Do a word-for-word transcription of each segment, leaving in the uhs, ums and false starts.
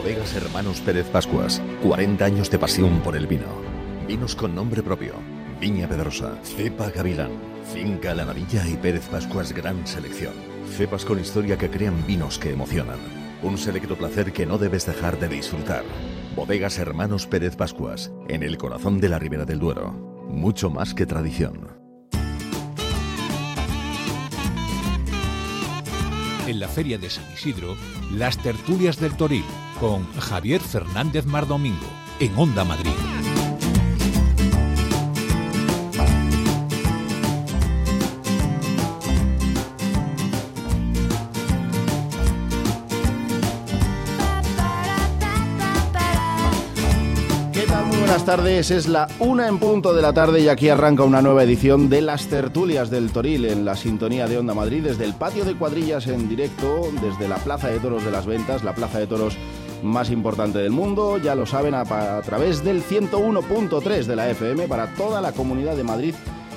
Bodegas Hermanos Pérez Pascuas. cuarenta años de pasión por el vino. Vinos con nombre propio. Viña Pedrosa, Cepa Gavilán, Finca La Navilla y Pérez Pascuas Gran Selección. Cepas con historia que crean vinos que emocionan. Un selecto placer que no debes dejar de disfrutar. Bodegas Hermanos Pérez Pascuas, en el corazón de la Ribera del Duero. Mucho más que tradición. En la Feria de San Isidro, las tertulias del Toril, con Javier Fernández Mardomingo, en Onda Madrid. Buenas tardes, es la una en punto de la tarde y aquí arranca una nueva edición de las tertulias del Toril en la sintonía de Onda Madrid, desde el patio de cuadrillas en directo, desde la Plaza de Toros de las Ventas, la plaza de toros más importante del mundo, ya lo saben, a, a través del ciento uno punto tres de la F M para toda la Comunidad de Madrid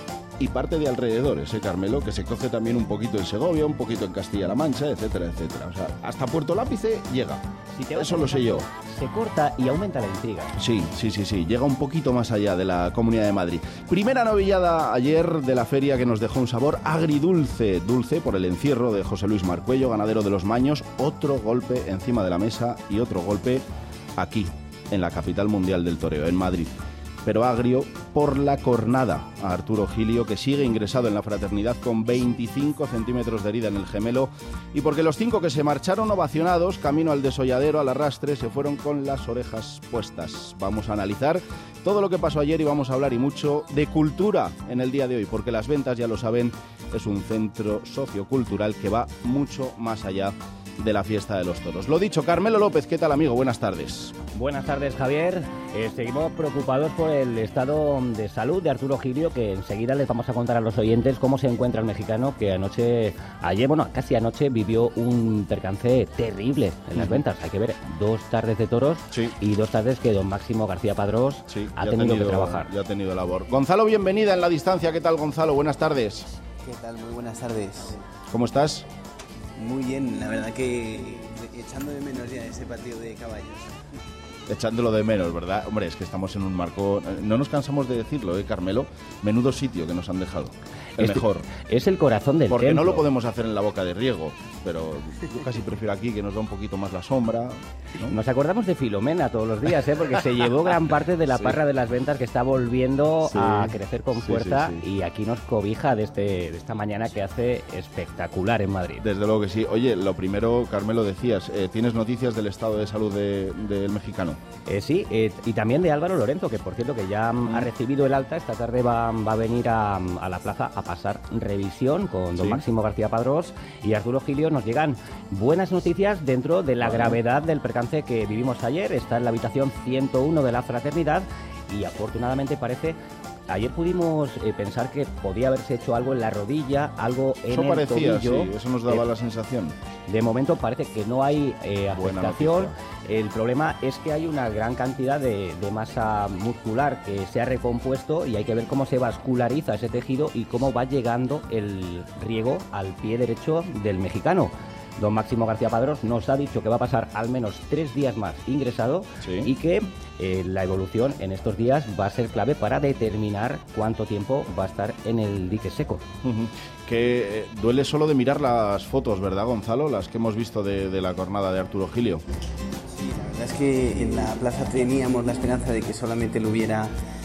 y parte de alrededores, ¿eh, Carmelo? Que se coge también un poquito en Segovia, un poquito en Castilla-La Mancha, etcétera, etcétera. O sea, hasta Puerto Lápice llega. Si te Eso lo sé yo. Se corta y aumenta la intriga. Sí, sí, sí, sí. Llega un poquito más allá de la Comunidad de Madrid. Primera novillada ayer de la feria que nos dejó un sabor agridulce. Dulce por el encierro de José Luis Marcuello, ganadero de los Maños. Otro golpe encima de la mesa y otro golpe aquí, en la capital mundial del toreo, en Madrid. Pero agrio por la cornada a Arturo Gilio, que sigue ingresado en la fraternidad con veinticinco centímetros de herida en el gemelo, y porque los cinco que se marcharon ovacionados camino al desolladero, al arrastre, se fueron con las orejas puestas. Vamos a analizar todo lo que pasó ayer y vamos a hablar y mucho de cultura en el día de hoy, porque Las Ventas, ya lo saben, es un centro sociocultural que va mucho más allá de la fiesta de los toros. Lo dicho, Carmelo López, ¿qué tal, amigo? Buenas tardes. Buenas tardes, Javier. Eh, seguimos preocupados por el estado de salud de Arturo Gilio, que enseguida les vamos a contar a los oyentes cómo se encuentra el mexicano, que anoche, ayer, bueno, casi anoche, vivió un percance terrible en Las Ventas. Hay que ver, dos tardes de toros, sí, y dos tardes que don Máximo García Padrós, sí, ha tenido, tenido que trabajar. Ya ha tenido labor. Gonzalo, bienvenida en la distancia. ¿Qué tal, Gonzalo? Buenas tardes. ¿Qué tal? Muy buenas tardes. ¿Cómo estás? Muy bien, la verdad que echando de menos ya ese patio de caballos. Echándolo de menos, ¿verdad? Hombre, es que estamos en un marco... No nos cansamos de decirlo, ¿eh, Carmelo? Menudo sitio que nos han dejado. El este mejor. Es el corazón del Porque templo. no lo podemos hacer en la Boca de Riego, pero yo casi prefiero aquí, que nos da un poquito más la sombra, ¿no? Nos acordamos de Filomena todos los días, ¿eh? Porque se llevó gran parte de la sí. parra de Las Ventas, que está volviendo sí. a crecer con fuerza, sí, sí, sí. y aquí nos cobija de, este, de esta mañana que hace espectacular en Madrid. Desde luego que sí. Oye, lo primero, Carmelo, decías, eh, ¿tienes noticias del estado de salud del de, de mexicano? Eh, sí, eh, y también de Álvaro Lorenzo, que por cierto que ya mm. ha recibido el alta. Esta tarde va, va a venir a, a la plaza a pasar revisión con don ¿Sí? Máximo García Padrós y Arturo Gilio. Nos llegan buenas noticias dentro de la vale. gravedad del percance que vivimos ayer. Está en la habitación ciento uno de la fraternidad y afortunadamente parece... Ayer pudimos eh, pensar que podía haberse hecho algo en la rodilla, algo en eso el parecía, tobillo. Sí, eso nos daba eh, la sensación. De momento parece que no hay eh, afectación. El problema es que hay una gran cantidad de, de masa muscular que se ha recompuesto y hay que ver cómo se vasculariza ese tejido y cómo va llegando el riego al pie derecho del mexicano. Don Máximo García Padrós nos ha dicho que va a pasar al menos tres días más ingresado, sí. y que eh, la evolución en estos días va a ser clave para determinar cuánto tiempo va a estar en el dique seco. Uh-huh. Que eh, duele solo de mirar las fotos, ¿verdad, Gonzalo? Las que hemos visto de, de la cornada de Arturo Gilio. Sí, la verdad es que en la plaza teníamos la esperanza de que solamente lo hubiera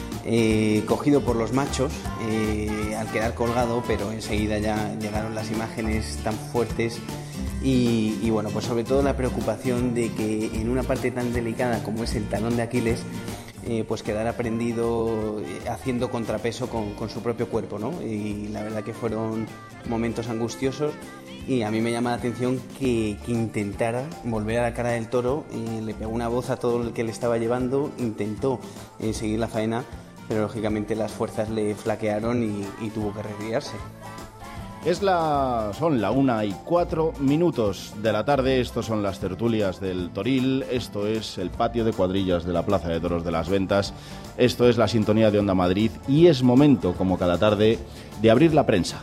eh, cogido por los machos eh, al quedar colgado, pero enseguida ya llegaron las imágenes tan fuertes. Y, y bueno, pues sobre todo la preocupación de que en una parte tan delicada como es el talón de Aquiles, eh, pues quedara prendido eh, haciendo contrapeso con, con su propio cuerpo, ¿no? Y la verdad que fueron momentos angustiosos y a mí me llama la atención que, que intentara volver a la cara del toro, eh, le pegó una voz a todo el que le estaba llevando, intentó eh, seguir la faena, pero lógicamente las fuerzas le flaquearon y, y tuvo que retirarse. Es la, son la una y cuatro minutos de la tarde. Estos son las tertulias del Toril. Esto es el patio de cuadrillas de la Plaza de Toros de Las Ventas. Esto es la sintonía de Onda Madrid. Y es momento, como cada tarde, de abrir la prensa.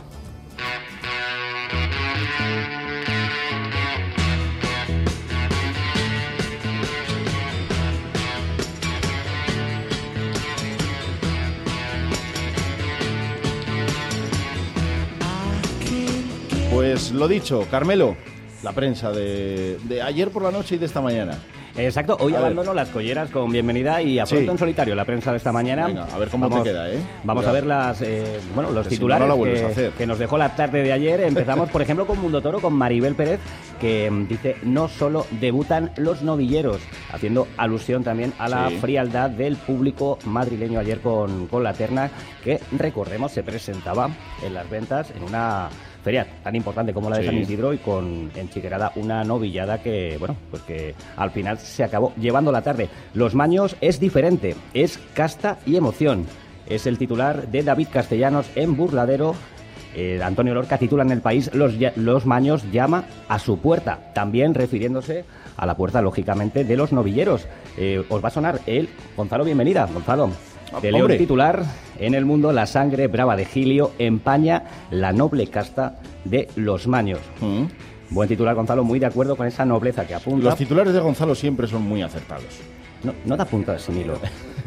Pues lo dicho, Carmelo, la prensa de, de ayer por la noche y de esta mañana. Exacto, hoy a abandono ver. las colleras con bienvenida y afronto sí. en solitario la prensa de esta mañana. Venga, a ver cómo vamos, te queda, ¿eh? Vamos Mira. a ver las, eh, bueno, los que titulares si no, no que, que nos dejó la tarde de ayer. Empezamos, por ejemplo, con Mundo Toro, con Maribel Pérez, que dice, no solo debutan los novilleros, haciendo alusión también a la sí. frialdad del público madrileño ayer con, con la terna, que, recordemos, se presentaba en las ventas en una feria tan importante como la de sí. San Isidro y con en Chiquerada una novillada que, bueno, pues que al final se acabó llevando la tarde. Los Maños es diferente, es casta y emoción. Es el titular de David Castellanos en Burladero. Eh, Antonio Lorca titula en El País, los, los Maños llama a su puerta, también refiriéndose a la puerta, lógicamente, de los novilleros. Eh, os va a sonar él. Gonzalo, bienvenida. Gonzalo. Te leo el titular. En El Mundo, la sangre brava de Gilio empaña la noble casta de los Maños. Mm. Buen titular, Gonzalo, muy de acuerdo con esa nobleza que apunta. Los titulares de Gonzalo siempre son muy acertados. No, no te apuntas sin hilo.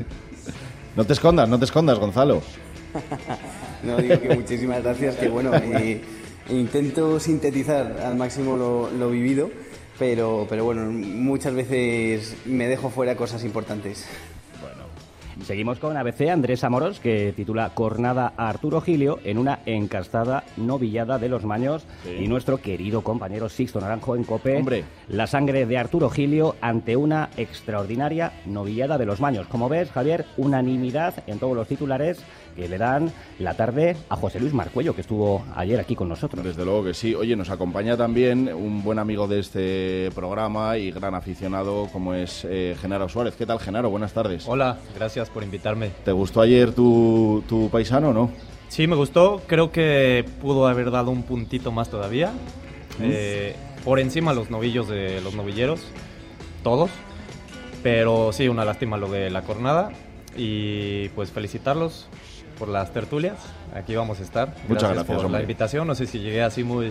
No te escondas, no te escondas, Gonzalo. No, digo que muchísimas gracias, que bueno, eh, intento sintetizar al máximo lo, lo vivido, pero, pero bueno, muchas veces me dejo fuera cosas importantes. Seguimos con A B C, Andrés Amorós, que titula Cornada a Arturo Gilio en una encastada novillada de los Maños. Sí. Y nuestro querido compañero Sixto Naranjo en COPE, Hombre. La sangre de Arturo Gilio ante una extraordinaria novillada de los Maños. Como ves, Javier, unanimidad en todos los titulares que le dan la tarde a José Luis Marcuello, que estuvo ayer aquí con nosotros. Desde luego que sí. Oye, nos acompaña también un buen amigo de este programa y gran aficionado como es eh, Genaro Suárez. ¿Qué tal, Genaro? Buenas tardes. Hola, gracias por invitarme. ¿Te gustó ayer tu, tu paisano o no? Sí, me gustó. Creo que pudo haber dado un puntito más todavía. ¿Mm? Eh, por encima los novillos de los novilleros, todos. Pero sí, una lástima lo de la cornada. Y pues felicitarlos por las tertulias. Aquí vamos a estar. Muchas gracias, gracias por hombre. la invitación. No sé si llegué así muy...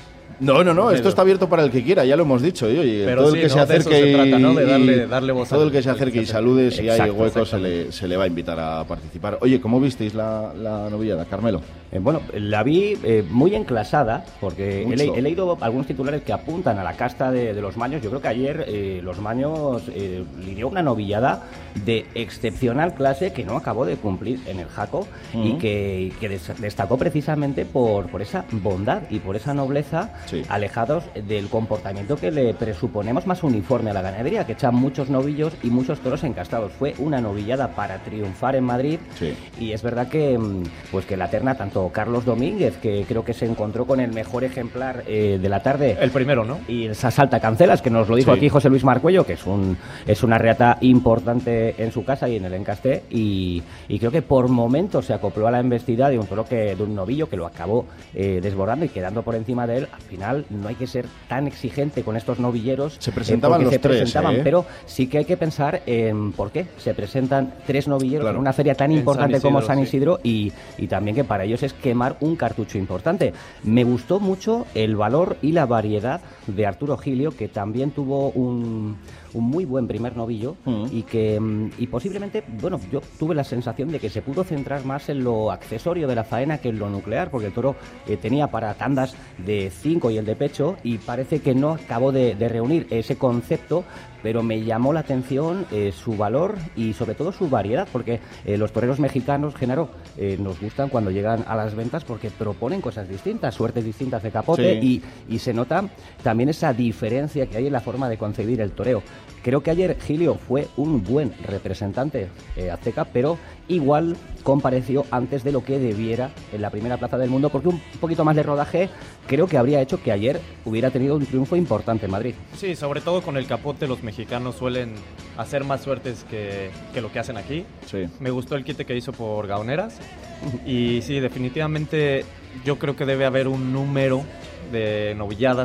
No, no, no, esto está abierto para el que quiera, ya lo hemos dicho. Y, oye, Pero todo sí, el que no, se acerque se y, trata, ¿no? De darle, darle voz todo al, el que se acerque y salude, si exacto, hay huecos se le, se le va a invitar a participar. Oye, ¿cómo visteis la, la novillada, Carmelo? Eh, bueno, la vi eh, muy enclasada, porque he, le, he leído algunos titulares que apuntan a la casta de, de los Maños. Yo creo que ayer eh, los Maños eh, lidió una novillada de excepcional clase que no acabó de cumplir en el Jaco. Uh-huh. y que, y que des, destacó precisamente por, por esa bondad y por esa nobleza, sí. alejados del comportamiento que le presuponemos más uniforme a la ganadería, que echan muchos novillos y muchos toros encastados. Fue una novillada para triunfar en Madrid, sí. y es verdad que, pues que la terna, tanto Carlos Domínguez, que creo que se encontró con el mejor ejemplar eh, de la tarde, el primero, ¿no? Y el Salta Cancelas, que nos lo dijo sí. aquí José Luis Marcuello, que es un es una reata importante en su casa y en el encasté, y, y creo que por momentos se acopló a la embestida de un toro que de un novillo que lo acabó eh, desbordando y quedando por encima de él. Al final no hay que ser tan exigente con estos novilleros. Se presentaban eh, los se tres, presentaban, ¿eh? Pero sí que hay que pensar en por qué se presentan tres novilleros claro. en una feria tan en importante San Isidro, como San Isidro, sí. y, y también que para ellos es quemar un cartucho importante. Me gustó mucho el valor y la variedad de Arturo Gilio, que también tuvo un... un muy buen primer novillo, mm. y que y posiblemente, bueno, yo tuve la sensación de que se pudo centrar más en lo accesorio de la faena que en lo nuclear, porque el toro eh, tenía para tandas de cinco y el de pecho, y parece que no acabó de, de reunir ese concepto, pero me llamó la atención eh, su valor y sobre todo su variedad, porque eh, los toreros mexicanos, Genaro, eh, nos gustan cuando llegan a las ventas porque proponen cosas distintas, suertes distintas de capote, sí. y, y se nota también esa diferencia que hay en la forma de concebir el toreo. Creo que ayer Gilio fue un buen representante eh, azteca, pero igual compareció antes de lo que debiera en la primera plaza del mundo, porque un poquito más de rodaje creo que habría hecho que ayer hubiera tenido un triunfo importante en Madrid. Sí, sobre todo con el capote los mexicanos suelen hacer más suertes que, que lo que hacen aquí. Sí. Me gustó el quite que hizo por Gaoneras y sí, definitivamente yo creo que debe haber un número de novilladas que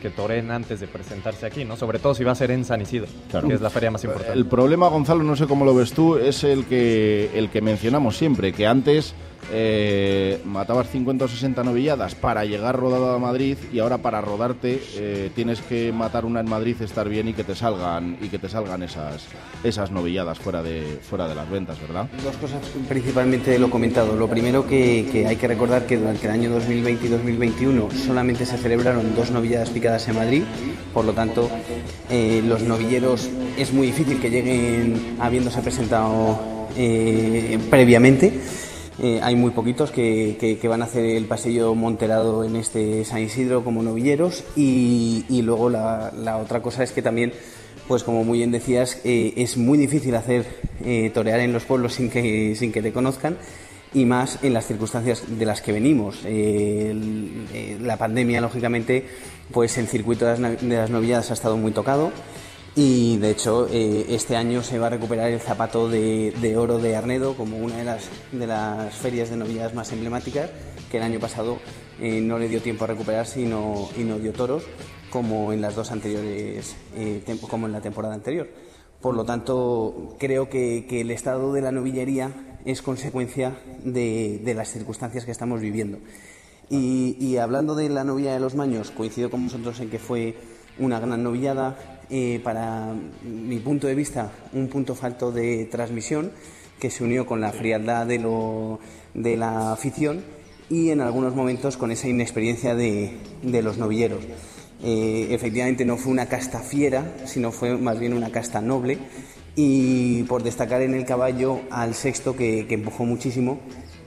que toreen antes de presentarse aquí, ¿no? Sobre todo si va a ser en San Isidro, claro, que es la feria más importante. El problema, Gonzalo, no sé cómo lo ves tú, es el que, el que mencionamos siempre, que antes eh, matabas cincuenta o sesenta novilladas para llegar rodado a Madrid y ahora para rodarte eh, tienes que matar una en Madrid, estar bien y que te salgan y que te salgan esas esas novilladas fuera de fuera de las ventas, ¿verdad? Dos cosas principalmente de lo comentado. Lo primero que, que hay que recordar que durante el año dos mil veinte y dos mil veintiuno solamente se celebraron dos novilladas picadas en Madrid, por lo tanto eh, los novilleros es muy difícil que lleguen habiéndose presentado eh, previamente. Eh, hay muy poquitos que, que, que van a hacer el pasillo monterado en este San Isidro como novilleros y, y luego la, la otra cosa es que también, pues como muy bien decías, eh, es muy difícil hacer eh, torear en los pueblos sin que, sin que te conozcan y más en las circunstancias de las que venimos. Eh, el, eh, la pandemia, lógicamente, pues el circuito de las, de las novilladas ha estado muy tocado. Y de hecho eh, este año se va a recuperar el zapato de, de oro de Arnedo como una de las, de las ferias de novilladas más emblemáticas, que el año pasado eh, no le dio tiempo a recuperarse y no, y no dio toros como en las dos anteriores, eh, tempo, como en la temporada anterior. Por lo tanto, creo que, que el estado de la novillería es consecuencia de, de las circunstancias que estamos viviendo. Y, y hablando de la novilla de los Maños, coincido con vosotros en que fue una gran novillada. Eh, para mi punto de vista, un punto falto de transmisión que se unió con la frialdad de, lo, de la afición y en algunos momentos con esa inexperiencia de, de los novilleros. Eh, efectivamente no fue una casta fiera, sino fue más bien una casta noble y por destacar en el caballo al sexto que, que empujó muchísimo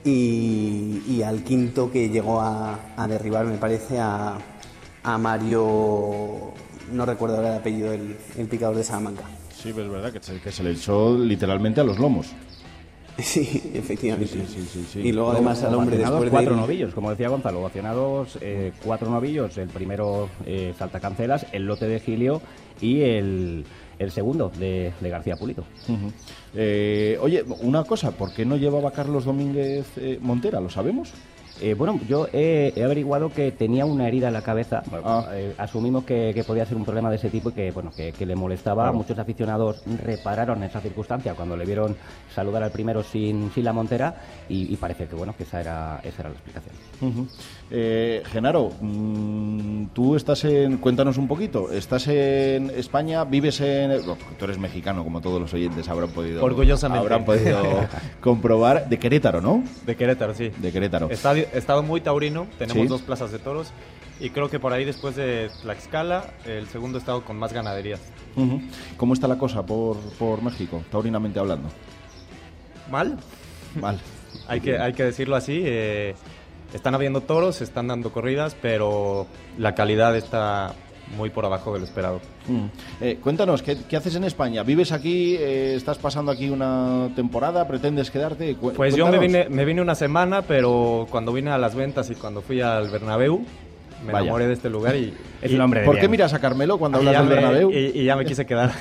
y, y al quinto que llegó a, a derribar, me parece, a, a Mario... No recuerdo ahora el apellido del el picador de Salamanca. Sí, pero es verdad que se, que se le echó literalmente a los lomos. Sí, efectivamente. Sí, sí, sí, sí, sí. Y luego además al hombre después cuatro de... novillos, como decía Gonzalo, ovacionados eh, cuatro novillos. El primero eh, Saltacancelas, el lote de Gilio y el, el segundo de, de García Pulito. Uh-huh. eh, oye, una cosa, ¿por qué no llevaba Carlos Domínguez eh, Montera? ¿Lo sabemos? Eh, bueno, yo he, he averiguado que tenía una herida en la cabeza. Bueno, ah. eh, asumimos que, que podía ser un problema de ese tipo y que, bueno, que, que le molestaba. Claro. Muchos aficionados repararon esa circunstancia cuando le vieron saludar al primero sin, sin la montera y, y parece que, bueno, que esa era, esa era la explicación. Uh-huh. eh, Genaro, mmm, tú estás en... Cuéntanos un poquito. ¿Estás en España? ¿Vives en...? Bueno, tú eres mexicano, como todos los oyentes habrán podido... Orgullosamente. Habrán podido comprobar. De Querétaro, ¿no? De Querétaro, sí. De Querétaro. Estadio, estado muy taurino, tenemos ¿Sí? dos plazas de toros y creo que por ahí después de Tlaxcala, el segundo estado con más ganaderías. Uh-huh. ¿Cómo está la cosa por, por México, taurinamente hablando? ¿Mal? Mal. hay, que, hay que decirlo así. Eh, están habiendo toros, se están dando corridas, pero la calidad está muy por abajo de lo esperado. Mm. Eh, cuéntanos, ¿qué, ¿qué haces en España? ¿Vives aquí? Eh, ¿Estás pasando aquí una temporada? ¿Pretendes quedarte? Cu- Pues yo cuéntanos. me vine, me vine una semana, pero cuando vine a las ventas y cuando fui al Bernabéu, me Vaya. enamoré de este lugar y... Es y- un hombre de ¿Por bien. qué miras a Carmelo cuando y hablas ya del me- Bernabéu? Y, y ya me quise quedar.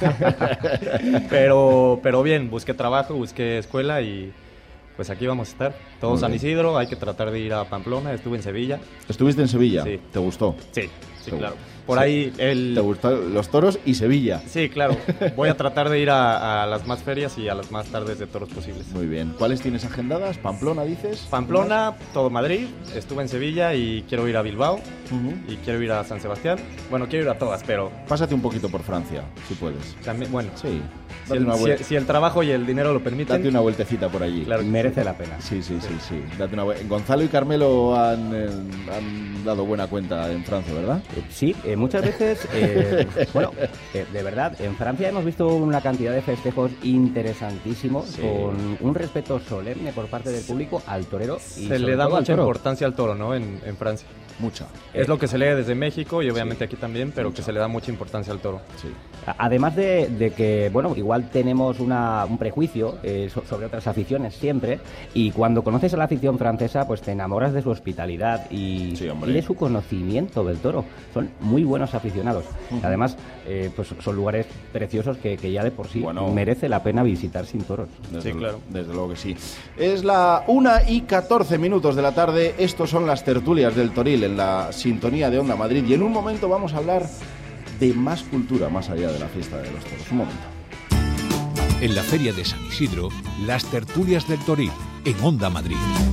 pero, pero bien, busqué trabajo, busqué escuela y pues aquí vamos a estar. Todo Muy San bien. Isidro, hay que tratar de ir a Pamplona, estuve en Sevilla. ¿Estuviste en Sevilla? Sí. ¿Te gustó? Sí, sí, Te- claro. Por sí. ahí el... ¿Te gustaron los toros y Sevilla? Sí, claro. Voy a tratar de ir a, a las más ferias y a las más tardes de toros posibles. Muy bien. ¿Cuáles tienes agendadas? ¿Pamplona, dices? Pamplona, todo Madrid, estuve en Sevilla y quiero ir a Bilbao Ujú. y quiero ir a San Sebastián. Bueno, quiero ir a todas, pero Pásate un poquito por Francia, si puedes. también, bueno, Sí. si Date el, una, si- vuel- si el trabajo y el dinero lo permiten, date una vueltecita por allí. claro que Merece la pena. Sí, sí, sí, sí. Date una vuel- Gonzalo y Carmelo han, eh, han dado buena cuenta en Francia, ¿verdad? Eh, Sí, eh, muchas veces, eh, bueno, eh, de verdad, en Francia hemos visto una cantidad de festejos interesantísimos, Sí. con un respeto solemne por parte del público al torero. Y se sobre le da todo al mucha toro. importancia al toro, ¿no? En, en Francia. Mucha. Es lo que se lee desde México y obviamente aquí también, pero que se le da mucha importancia al toro. Sí. A- Además de, de que, bueno, igual igual tenemos una, un prejuicio eh, so, sobre otras aficiones siempre, y cuando conoces a la afición francesa, pues te enamoras de su hospitalidad y, sí, y de su conocimiento del toro. Son muy buenos aficionados. Uh-huh. Además, eh, pues son lugares preciosos que, que ya de por sí bueno, merece la pena visitar sin toros. Desde sí, claro. Desde luego que sí. Es la una y catorce minutos de la tarde. Estos son las tertulias del Toril en la sintonía de Onda Madrid. Y en un momento vamos a hablar de más cultura más allá de la fiesta de los toros. Un momento. En la Feria de San Isidro, las tertulias del Toril en Onda Madrid.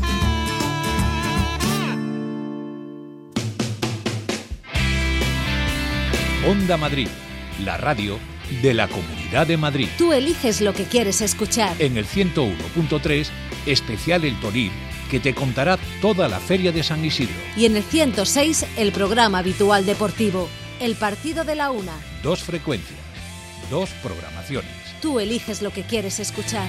Onda Madrid, la radio de la Comunidad de Madrid. Tú eliges lo que quieres escuchar. En el ciento uno punto tres, especial El Toril, que te contará toda la Feria de San Isidro. Y en el ciento seis, el programa habitual deportivo, El Partido de la Una. Dos frecuencias, dos programaciones. Tú eliges lo que quieres escuchar.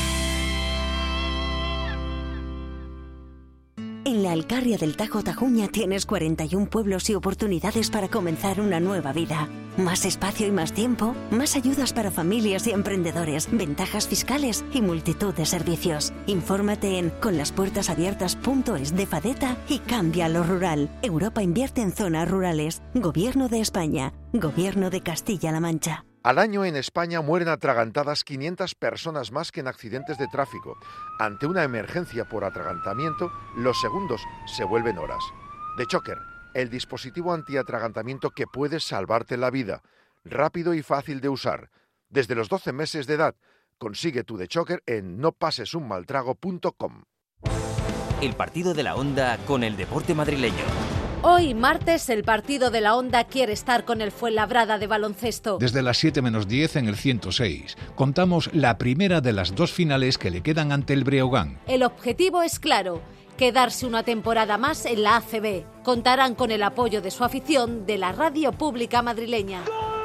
En la Alcarria del Tajo Tajuña tienes cuarenta y un pueblos y oportunidades para comenzar una nueva vida. Más espacio y más tiempo, más ayudas para familias y emprendedores, ventajas fiscales y multitud de servicios. Infórmate en conlaspuertasabiertas punto es de Fadeta y cambia lo rural. Europa invierte en zonas rurales. Gobierno de España. Gobierno de Castilla-La Mancha. Al año en España mueren atragantadas quinientas personas más que en accidentes de tráfico. Ante una emergencia por atragantamiento, los segundos se vuelven horas. The Choker, el dispositivo antiatragantamiento que puede salvarte la vida. Rápido y fácil de usar. Desde los doce meses de edad, consigue tu The Choker en no pases un mal trago punto com. El partido de la Onda con el deporte madrileño. Hoy, martes, el partido de la Onda quiere estar con el Fuenlabrada de baloncesto. Desde las siete menos diez en el ciento seis, contamos la primera de las dos finales que le quedan ante el Breogán. El objetivo es claro, quedarse una temporada más en la A C B. Contarán con el apoyo de su afición de la radio pública madrileña.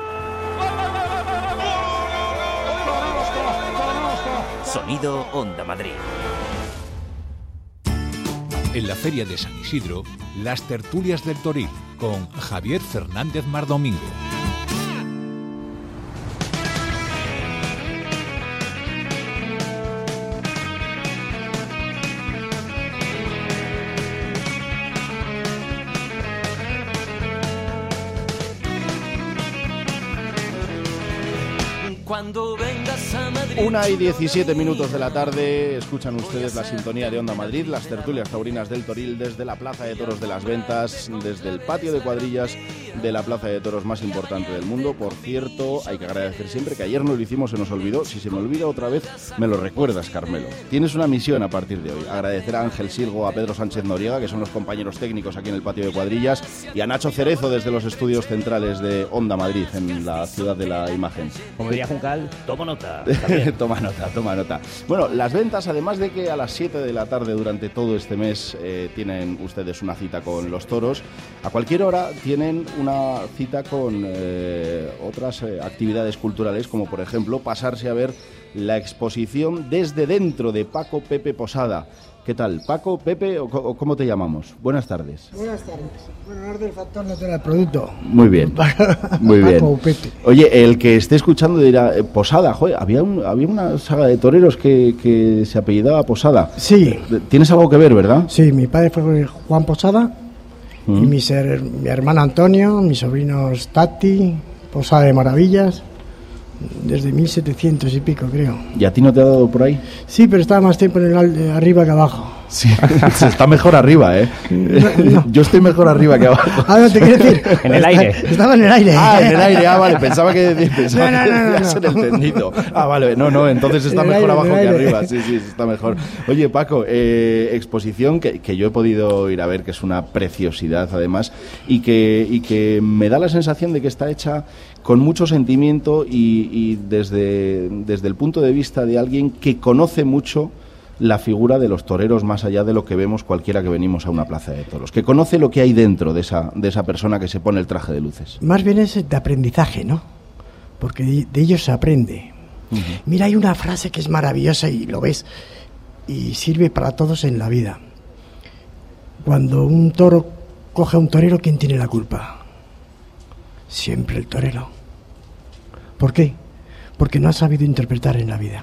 Sonido Onda Madrid. En la Feria de San Isidro, las tertulias del Toril, con Javier Fernández Mardomingo. Cuando vengas a Madrid. Una y diecisiete minutos de la tarde, escuchan ustedes la sintonía de Onda Madrid, las tertulias taurinas del Toril desde la Plaza de Toros de las Ventas, desde el patio de cuadrillas de la Plaza de Toros más importante del mundo. Por cierto, hay que agradecer siempre que ayer no lo hicimos, se nos olvidó. Si se me olvida otra vez, me lo recuerdas, Carmelo. Tienes una misión a partir de hoy. Agradecer a Ángel Silgo, a Pedro Sánchez Noriega, que son los compañeros técnicos aquí en el patio de cuadrillas, y a Nacho Cerezo desde los estudios centrales de Onda Madrid, en la ciudad de la imagen. Como diría Juncal, toma nota. toma nota, toma nota. Bueno, las ventas, además de que a las siete de la tarde durante todo este mes eh, tienen ustedes una cita con los toros, a cualquier hora tienen una cita con eh, otras eh, actividades culturales, como por ejemplo pasarse a ver la exposición Desde Dentro de Paco Pepe Posada. ¿Qué tal? ¿Paco, Pepe o, o cómo te llamamos? Buenas tardes. Buenas tardes. Bueno, no es del factor, no te da el producto. Muy bien, muy bien. Paco, Pepe. Oye, el que esté escuchando dirá, eh, Posada, joder, había, un, había una saga de toreros que, que se apellidaba Posada. Sí. ¿Tienes algo que ver, verdad? Sí, mi padre fue Juan Posada, ¿Mm? y mi, ser, mi hermana Antonio, mis sobrinos Tati, Posada de Maravillas, desde mil setecientos y pico, creo. ¿Y a ti no te ha dado por ahí? Sí, pero estaba más tiempo en el arriba que abajo. Sí, se está mejor arriba, ¿eh? No, no. Yo estoy mejor arriba que abajo. Ah, no, te quiero decir. En el aire. Estaba en el aire. Ah, en el aire, ah, vale. Pensaba que, pensaba no, no, que no, decías no, no. en el tendido. Ah, vale. No, no, entonces está mejor aire, abajo que arriba. Sí, sí, está mejor. Oye, Paco, eh, exposición que, que yo he podido ir a ver, que es una preciosidad, además, y que, y que me da la sensación de que está hecha con mucho sentimiento y, y desde, desde el punto de vista de alguien que conoce mucho la figura de los toreros más allá de lo que vemos cualquiera que venimos a una plaza de toros, que conoce lo que hay dentro de esa, de esa persona que se pone el traje de luces. Más bien es de aprendizaje, ¿no? Porque de, de ellos se aprende. Uh-huh. Mira, hay una frase que es maravillosa y lo ves y sirve para todos en la vida. Cuando un toro coge a un torero, ¿quién tiene la culpa? Siempre el torero. ¿Por qué? porque no ha sabido interpretar en la vida.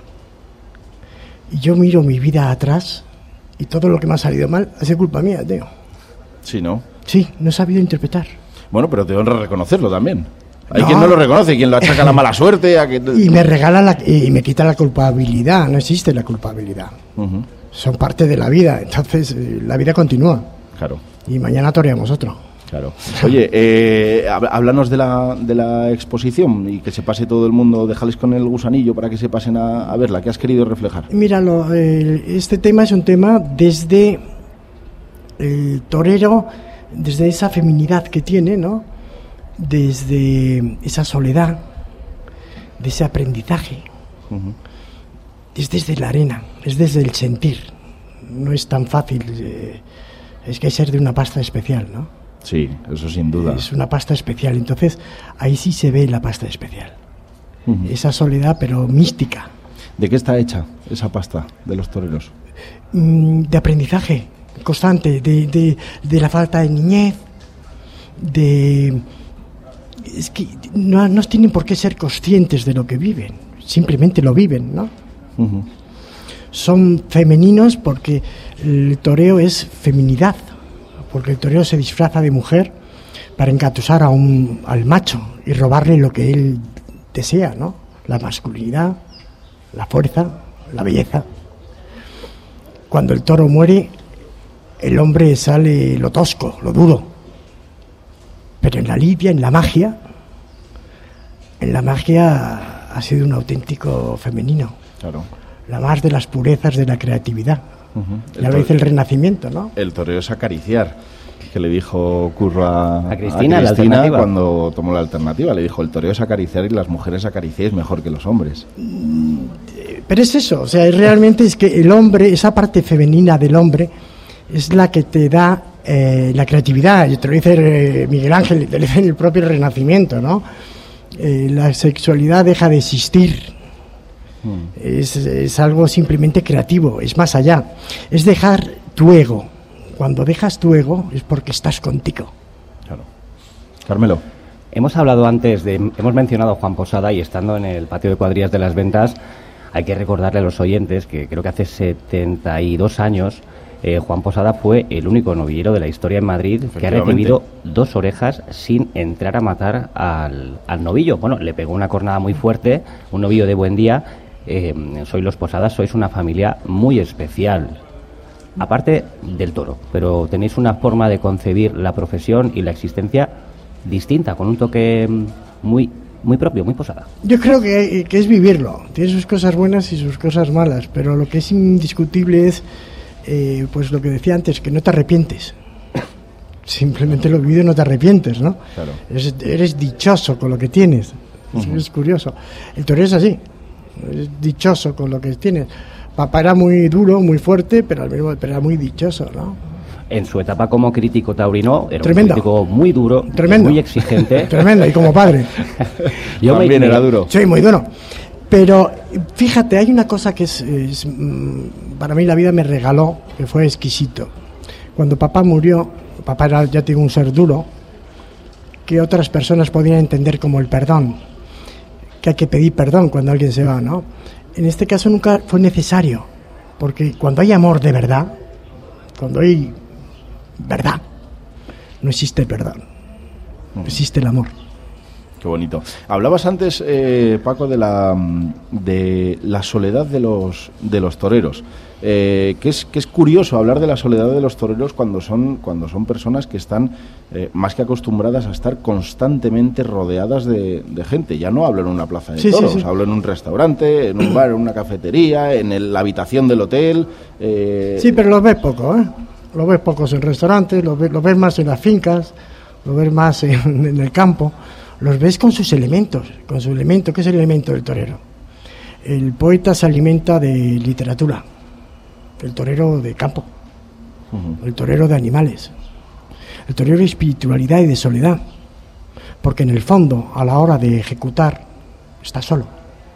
Y yo miro mi vida atrás y todo lo que me ha salido mal ha sido culpa mía, tío. Sí, ¿no? Sí, no he sabido interpretar. Bueno, pero te honra reconocerlo también. Hay no. quien no lo reconoce, quien lo achaca la mala suerte. A que... Y me regala la, y me quita la culpabilidad. No existe la culpabilidad. Uh-huh. Son parte de la vida. Entonces, la vida continúa. Claro. Y mañana toreamos otro. Claro. Oye, eh, háblanos de la, de la exposición y que se pase todo el mundo. Déjales con el gusanillo para que se pasen a, a verla. ¿Qué has querido reflejar? Míralo, eh, este tema es un tema desde el torero, desde esa feminidad que tiene, ¿no? Desde esa soledad, de ese aprendizaje, uh-huh. es desde la arena, es desde el sentir. No es tan fácil, eh, es que hay que ser de una pasta especial, ¿no? Sí, eso sin duda. Es una pasta especial, entonces ahí sí se ve la pasta especial. Uh-huh. Esa soledad, pero mística. ¿De qué está hecha esa pasta de los toreros? Mm, de aprendizaje constante, de, de, de la falta de niñez, de... Es que no, no tienen por qué ser conscientes de lo que viven, simplemente lo viven, ¿no? Uh-huh. Son femeninos porque el toreo es feminidad, porque el toreo se disfraza de mujer para engatusar a un, al macho y robarle lo que él desea, ¿no? La masculinidad, la fuerza, la belleza. Cuando el toro muere, el hombre sale lo tosco, lo duro. Pero en la lidia, en la magia, en la magia ha sido un auténtico femenino. Claro. La más de las purezas de la creatividad. Uh-huh. Ya lo dice el Renacimiento, ¿no? El toreo es acariciar, que le dijo Curro a, a Cristina, a Cristina cuando tomó la alternativa. Le dijo, el toreo es acariciar y las mujeres acariciáis mejor que los hombres. Pero es eso, o sea, realmente es que el hombre, esa parte femenina del hombre, es la que te da Eh, la creatividad. Yo te lo dice eh, Miguel Ángel, te lo dice en el propio Renacimiento, ¿no? Eh, la sexualidad deja de existir. Mm. Es, es algo simplemente creativo, es más allá. Es dejar tu ego. Cuando dejas tu ego es porque estás contigo. Claro. Carmelo. Hemos hablado antes de, hemos mencionado a Juan Posada y estando en el patio de cuadrillas de Las Ventas, hay que recordarle a los oyentes que creo que hace setenta y dos años Eh, Juan Posada fue el único novillero de la historia en Madrid que ha recibido dos orejas sin entrar a matar al, al novillo. Bueno, le pegó una cornada muy fuerte, un novillo de buen día. Eh, sois los Posadas, sois una familia muy especial, aparte del toro, pero tenéis una forma de concebir la profesión y la existencia distinta, con un toque muy muy propio, muy Posada. Yo creo que, que es vivirlo. Tiene sus cosas buenas y sus cosas malas, pero lo que es indiscutible es Eh, pues lo que decía antes, que no te arrepientes. Simplemente lo vivido y no te arrepientes, ¿no? Claro. Eres, eres dichoso con lo que tienes. Uh-huh. Es curioso. El torero es así. Es dichoso con lo que tienes. Papá era muy duro, muy fuerte, pero al mismo pero era muy dichoso, ¿no? En su etapa como crítico taurino era Tremendo. un crítico muy duro, Tremendo. muy exigente. Tremendo, y como padre. Yo también me, era duro. Sí, muy duro. Pero fíjate, hay una cosa que es, es, para mí la vida me regaló, que fue exquisito. Cuando papá murió, papá era, ya tengo un ser duro, que otras personas podían entender como el perdón, que hay que pedir perdón cuando alguien se va, ¿no? En este caso nunca fue necesario, porque cuando hay amor de verdad, cuando hay verdad, no existe el perdón, existe el amor. Qué bonito. Hablabas antes, eh, Paco, de la de la soledad de los de los toreros. Eh, que es que es curioso hablar de la soledad de los toreros cuando son cuando son personas que están eh, más que acostumbradas a estar constantemente rodeadas de, de gente. Ya no hablo en una plaza de sí, toros, sí, sí. hablo en un restaurante, en un bar, en una cafetería, en el, la habitación del hotel. Eh... Sí, pero lo ves poco, ¿eh? Lo ves pocos en restaurantes, lo ves, lo ves más en las fincas, lo ves más en, en el campo. Los ves con sus elementos, con su elemento. ¿Qué es el elemento del torero? El poeta se alimenta de literatura, el torero de campo, uh-huh. el torero de animales, el torero de espiritualidad y de soledad, porque en el fondo, a la hora de ejecutar, está solo.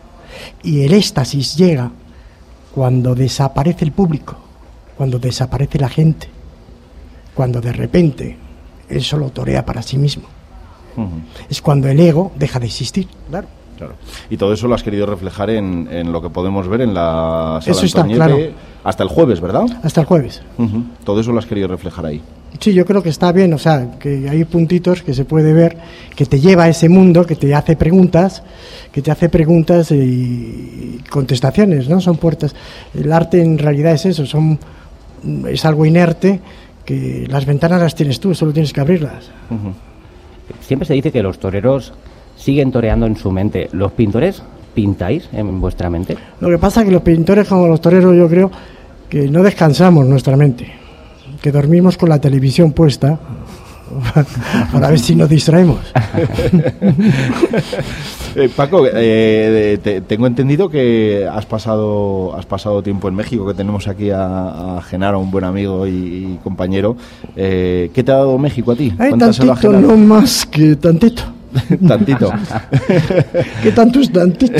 Y el éxtasis llega cuando desaparece el público, cuando desaparece la gente, cuando de repente él solo torea para sí mismo. Uh-huh. Es cuando el ego deja de existir, claro. Claro. Y todo eso lo has querido reflejar en, en lo que podemos ver en la sala eso está, Antoñete claro. Hasta el jueves, ¿verdad? Hasta el jueves. Uh-huh. Todo eso lo has querido reflejar ahí. Sí, yo creo que está bien, o sea, que hay puntitos que se puede ver, que te lleva a ese mundo, que te hace preguntas, que te hace preguntas y contestaciones, ¿no? Son puertas. El arte en realidad es eso, son es algo inerte, que las ventanas las tienes tú, solo tienes que abrirlas. Uh-huh. Siempre se dice que los toreros siguen toreando en su mente. ¿Los pintores pintáis en vuestra mente? Lo que pasa es que los pintores, como los toreros, yo creo que no descansamos nuestra mente, que dormimos con la televisión puesta para ver si nos distraemos. eh, Paco, eh, te, tengo entendido que has pasado has pasado tiempo en México, que tenemos aquí a, a Genaro, un buen amigo y, y compañero. Eh, ¿Qué te ha dado México a ti? Ay, Cuéntaselo a tantito, Genaro. no más que tantito. Tantito. ¿Qué tanto es tantito?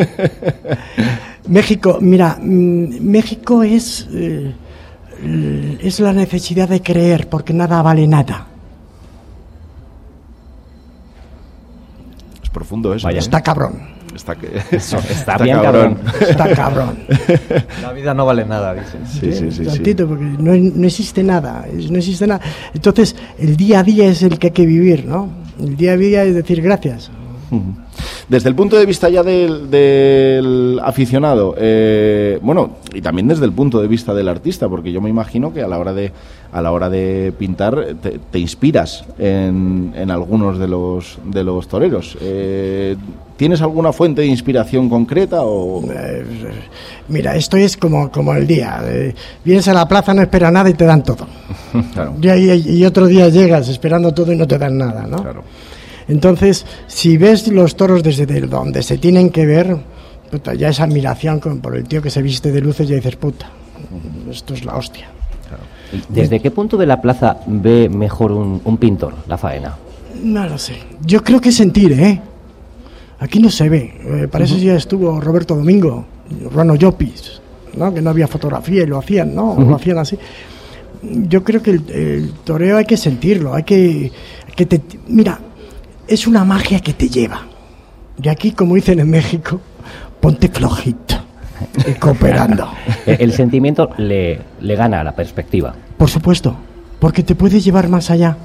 México, mira, México es eh, es la necesidad de creer, porque nada vale nada. Es profundo eso. Vaya, ¿eh? está cabrón. Está, que, está, está bien cabrón. cabrón. Está cabrón. La vida no vale nada, dicen. Sí, sí, sí, tantito, sí. porque no, no existe nada, no existe nada. Entonces, el día a día es el que hay que vivir, ¿no? El día a día es decir gracias. Desde el punto de vista ya del, del aficionado, eh, bueno, y también desde el punto de vista del artista, porque yo me imagino que a la hora de a la hora de pintar te, te inspiras en, en algunos de los de los toreros. Eh, ¿Tienes alguna fuente de inspiración concreta o...? Eh, mira, esto es como, como el día. Eh, vienes a la plaza, no esperas nada y te dan todo. Claro. Y, y, y otro día llegas esperando todo y no te dan nada, ¿no? Claro. Entonces, si ves los toros desde donde se tienen que ver, puta, ya esa admiración con, por el tío que se viste de luces, ya dices, puta, esto es la hostia. Claro. ¿Desde qué punto de la plaza ve mejor un, un pintor la faena? No lo sé. Yo creo que es sentir, ¿eh? Aquí no se ve. Eh, para eso ya estuvo Roberto Domingo, Ruano Llopis, ¿no? Que no había fotografía y lo hacían, ¿no? Uh-huh. Lo hacían así. Yo creo que el, el toreo hay que sentirlo, hay que... que te, mira, es una magia que te lleva. Y aquí, como dicen en México, ponte flojito y cooperando. el, el sentimiento le, le gana a la perspectiva. Por supuesto, porque te puedes llevar más allá.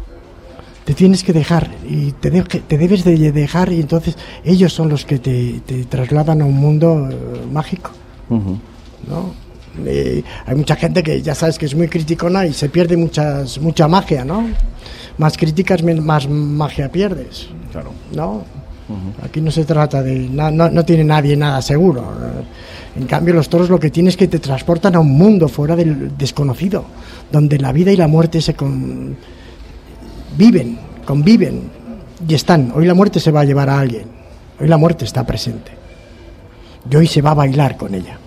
Te tienes que dejar y te, de, te debes de dejar, y entonces ellos son los que te, te trasladan a un mundo uh, mágico. Uh-huh. ¿No? Eh, hay mucha gente que ya sabes que es muy criticona y se pierde muchas mucha magia, ¿no? Más críticas, más magia pierdes. Claro. ¿No? Uh-huh. Aquí no se trata de... No, no, no tiene nadie nada seguro. En cambio, los toros lo que tienen es que te transportan a un mundo fuera del desconocido, donde la vida y la muerte se con... viven, conviven y están. Hoy la muerte se va a llevar a alguien. Hoy la muerte está presente. Y hoy se va a bailar con ella.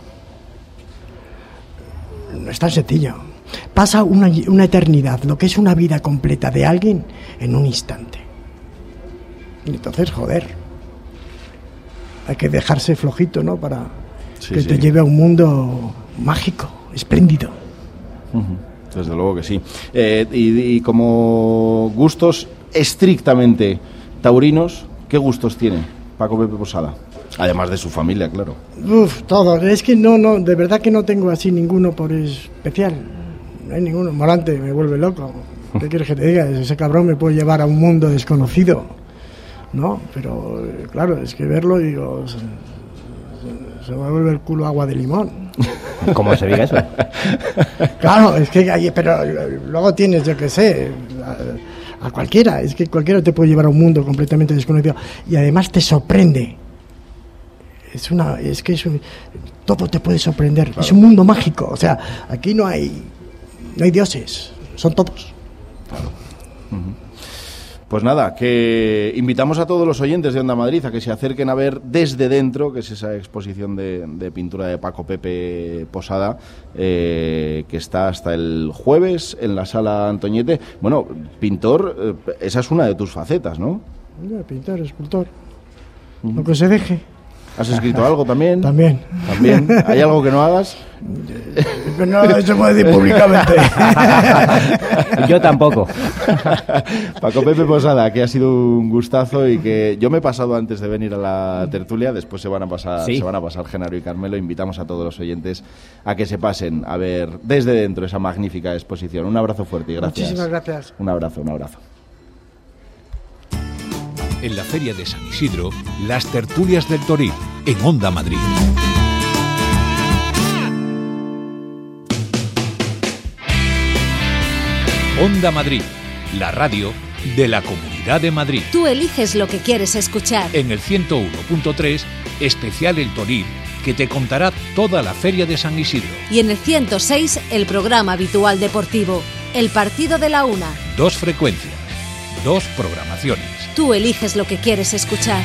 No es tan sencillo. Pasa una, una eternidad, lo que es una vida completa de alguien, en un instante. Y entonces, joder, hay que dejarse flojito, ¿no? Para sí, que sí. te lleve a un mundo mágico, espléndido. Uh-huh. Desde luego que sí. Eh, y, y como gustos estrictamente taurinos, ¿qué gustos tiene Paco Pepe Posada? Además de su familia, claro. Uf, todo. Es que no, no, de verdad que no tengo así ninguno por especial. No hay ninguno. Morante me vuelve loco. ¿Qué quieres que te diga? Ese cabrón me puede llevar a un mundo desconocido, ¿no? Pero, claro, es que verlo, digo, se, se, se me vuelve el culo agua de limón. ¿Cómo se diga eso? Claro, es que hay, pero luego tienes, yo qué sé, a, a cualquiera. Es que cualquiera te puede llevar a un mundo completamente desconocido. Y además te sorprende. Es una, es que es un, todo te puede sorprender. Claro. Es un mundo mágico. O sea, aquí no hay, no hay dioses, son todos. Claro. Uh-huh. Pues nada, que invitamos a todos los oyentes de Onda Madrid a que se acerquen a ver Desde Dentro, que es esa exposición de, de pintura de Paco Pepe Posada, eh, que está hasta el jueves en la Sala Antoñete. Bueno, pintor, eh, esa es una de tus facetas, ¿no? Pintor, escultor, uh-huh. Lo que se deje. ¿Has escrito algo también? También. ¿También? ¿Hay algo que no hagas? No se puede decir públicamente. Yo tampoco. Paco Pepe Posada, que ha sido un gustazo y que yo me he pasado antes de venir a la tertulia, después se van a pasar, ¿Sí? se van a pasar Genaro y Carmelo. Invitamos a todos los oyentes a que se pasen a ver desde dentro esa magnífica exposición. Un abrazo fuerte y gracias. Muchísimas gracias. Un abrazo, un abrazo. En la Feria de San Isidro, las tertulias del Toril, en Onda Madrid. Onda Madrid, la radio de la Comunidad de Madrid. Tú eliges lo que quieres escuchar. En el ciento uno punto tres, especial El Toril, que te contará toda la Feria de San Isidro. Y en el ciento seis, el programa habitual deportivo, El Partido de la Una. Dos frecuencias, dos programaciones. Tú eliges lo que quieres escuchar.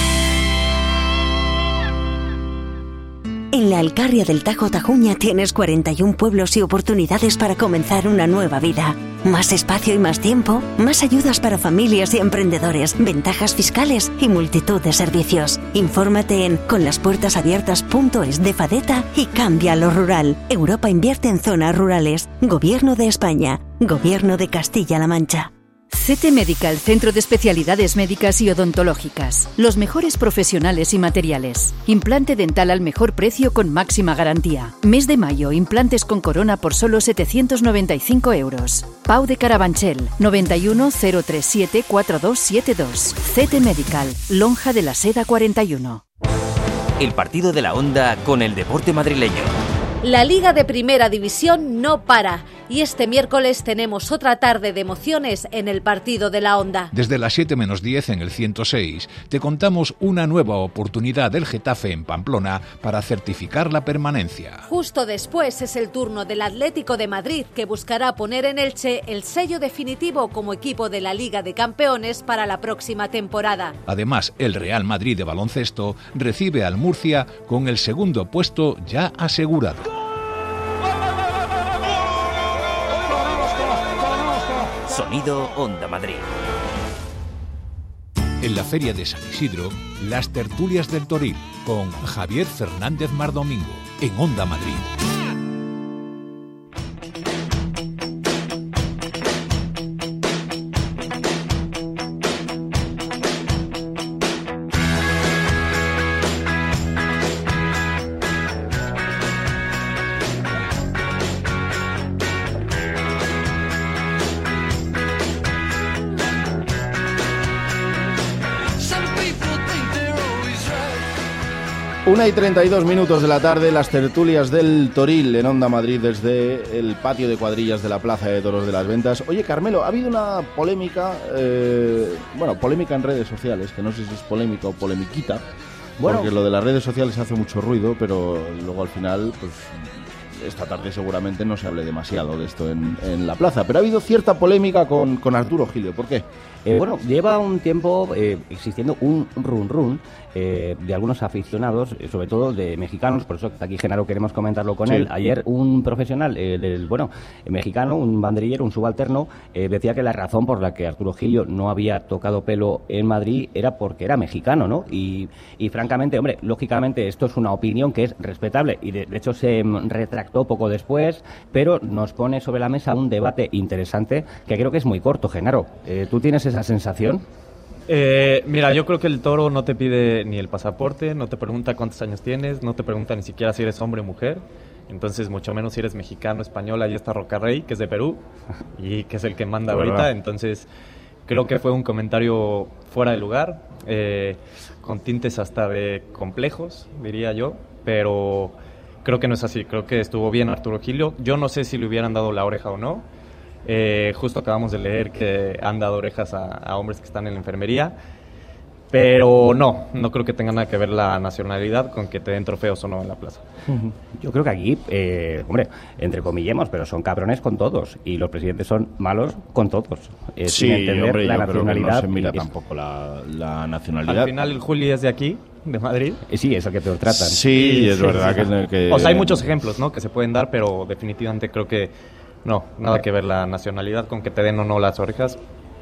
En la Alcarria del Tajo Tajuña tienes cuarenta y un pueblos y oportunidades para comenzar una nueva vida. Más espacio y más tiempo, más ayudas para familias y emprendedores, ventajas fiscales y multitud de servicios. Infórmate en conlaspuertasabiertas punto es de Fadeta y cambia lo rural. Europa invierte en zonas rurales. Gobierno de España. Gobierno de Castilla-La Mancha. C T Medical, Centro de Especialidades Médicas y Odontológicas. Los mejores profesionales y materiales. Implante dental al mejor precio con máxima garantía. Mes de mayo, implantes con corona por solo setecientos noventa y cinco euros. Pau de Carabanchel, noventa y uno, cero treinta y siete, cuarenta y dos setenta y dos. C T Medical, Lonja de la Seda cuarenta y uno. El partido de la Onda con el deporte madrileño. La Liga de Primera División no para y este miércoles tenemos otra tarde de emociones en el Partido de la Onda. Desde las siete menos diez en el ciento seis te contamos una nueva oportunidad del Getafe en Pamplona para certificar la permanencia. Justo después es el turno del Atlético de Madrid, que buscará poner en Elche el sello definitivo como equipo de la Liga de Campeones para la próxima temporada. Además, el Real Madrid de baloncesto recibe al Murcia con el segundo puesto ya asegurado. Sonido Onda Madrid. En la Feria de San Isidro, las tertulias del Toril, con Javier Fernández Mardomingo, en Onda Madrid. Una y treinta y dos minutos de la tarde, las tertulias del Toril en Onda Madrid desde el patio de cuadrillas de la Plaza de Toros de las Ventas. Oye, Carmelo, ha habido una polémica, eh, bueno, polémica en redes sociales, que no sé si es polémica o polemiquita, bueno, porque lo de las redes sociales hace mucho ruido, pero luego al final, pues esta tarde seguramente no se hable demasiado de esto en, en la plaza. Pero ha habido cierta polémica con, con Arturo Gilio. ¿Por qué? Eh, bueno, lleva un tiempo eh, existiendo un run run eh, de algunos aficionados, eh, sobre todo de mexicanos, por eso aquí Genaro queremos comentarlo con sí. él. Ayer un profesional eh, del, bueno, mexicano, un banderillero, un subalterno, eh, decía que la razón por la que Arturo Gilio no había tocado pelo en Madrid era porque era mexicano, ¿no? Y, y francamente, hombre, lógicamente esto es una opinión que es respetable y de, de hecho se retractó poco después, pero nos pone sobre la mesa un debate interesante que creo que es muy corto, Genaro. Eh, ¿Tú tienes esa sensación? Eh, mira, yo creo que el toro no te pide ni el pasaporte, no te pregunta cuántos años tienes, no te pregunta ni siquiera si eres hombre o mujer, entonces mucho menos si eres mexicano, español. Ahí está Rocarrey, que es de Perú y que es el que manda ahorita, verdad. Entonces creo que fue un comentario fuera de lugar, eh, con tintes hasta de complejos, diría yo, pero creo que no es así. Creo que estuvo bien Arturo Gilio. Yo no sé si le hubieran dado la oreja o no. Eh, justo acabamos de leer que han dado orejas a, a hombres que están en la enfermería, pero no, no creo que tenga nada que ver la nacionalidad con que te den trofeos o no en la plaza. Yo creo que aquí, eh, hombre, entrecomillemos, pero son cabrones con todos y los presidentes son malos con todos. Eh, sí, sin entender hombre, la yo nacionalidad. Creo que no se mira es, tampoco la, la nacionalidad. Al final el Juli es de aquí, de Madrid. Eh, sí, es el que te tratan. Sí, y es sí, verdad sí. Que, que... O sea, hay muchos ejemplos, ¿no?, que se pueden dar, pero definitivamente creo que no, nada que ver la nacionalidad con que te den o no las orejas.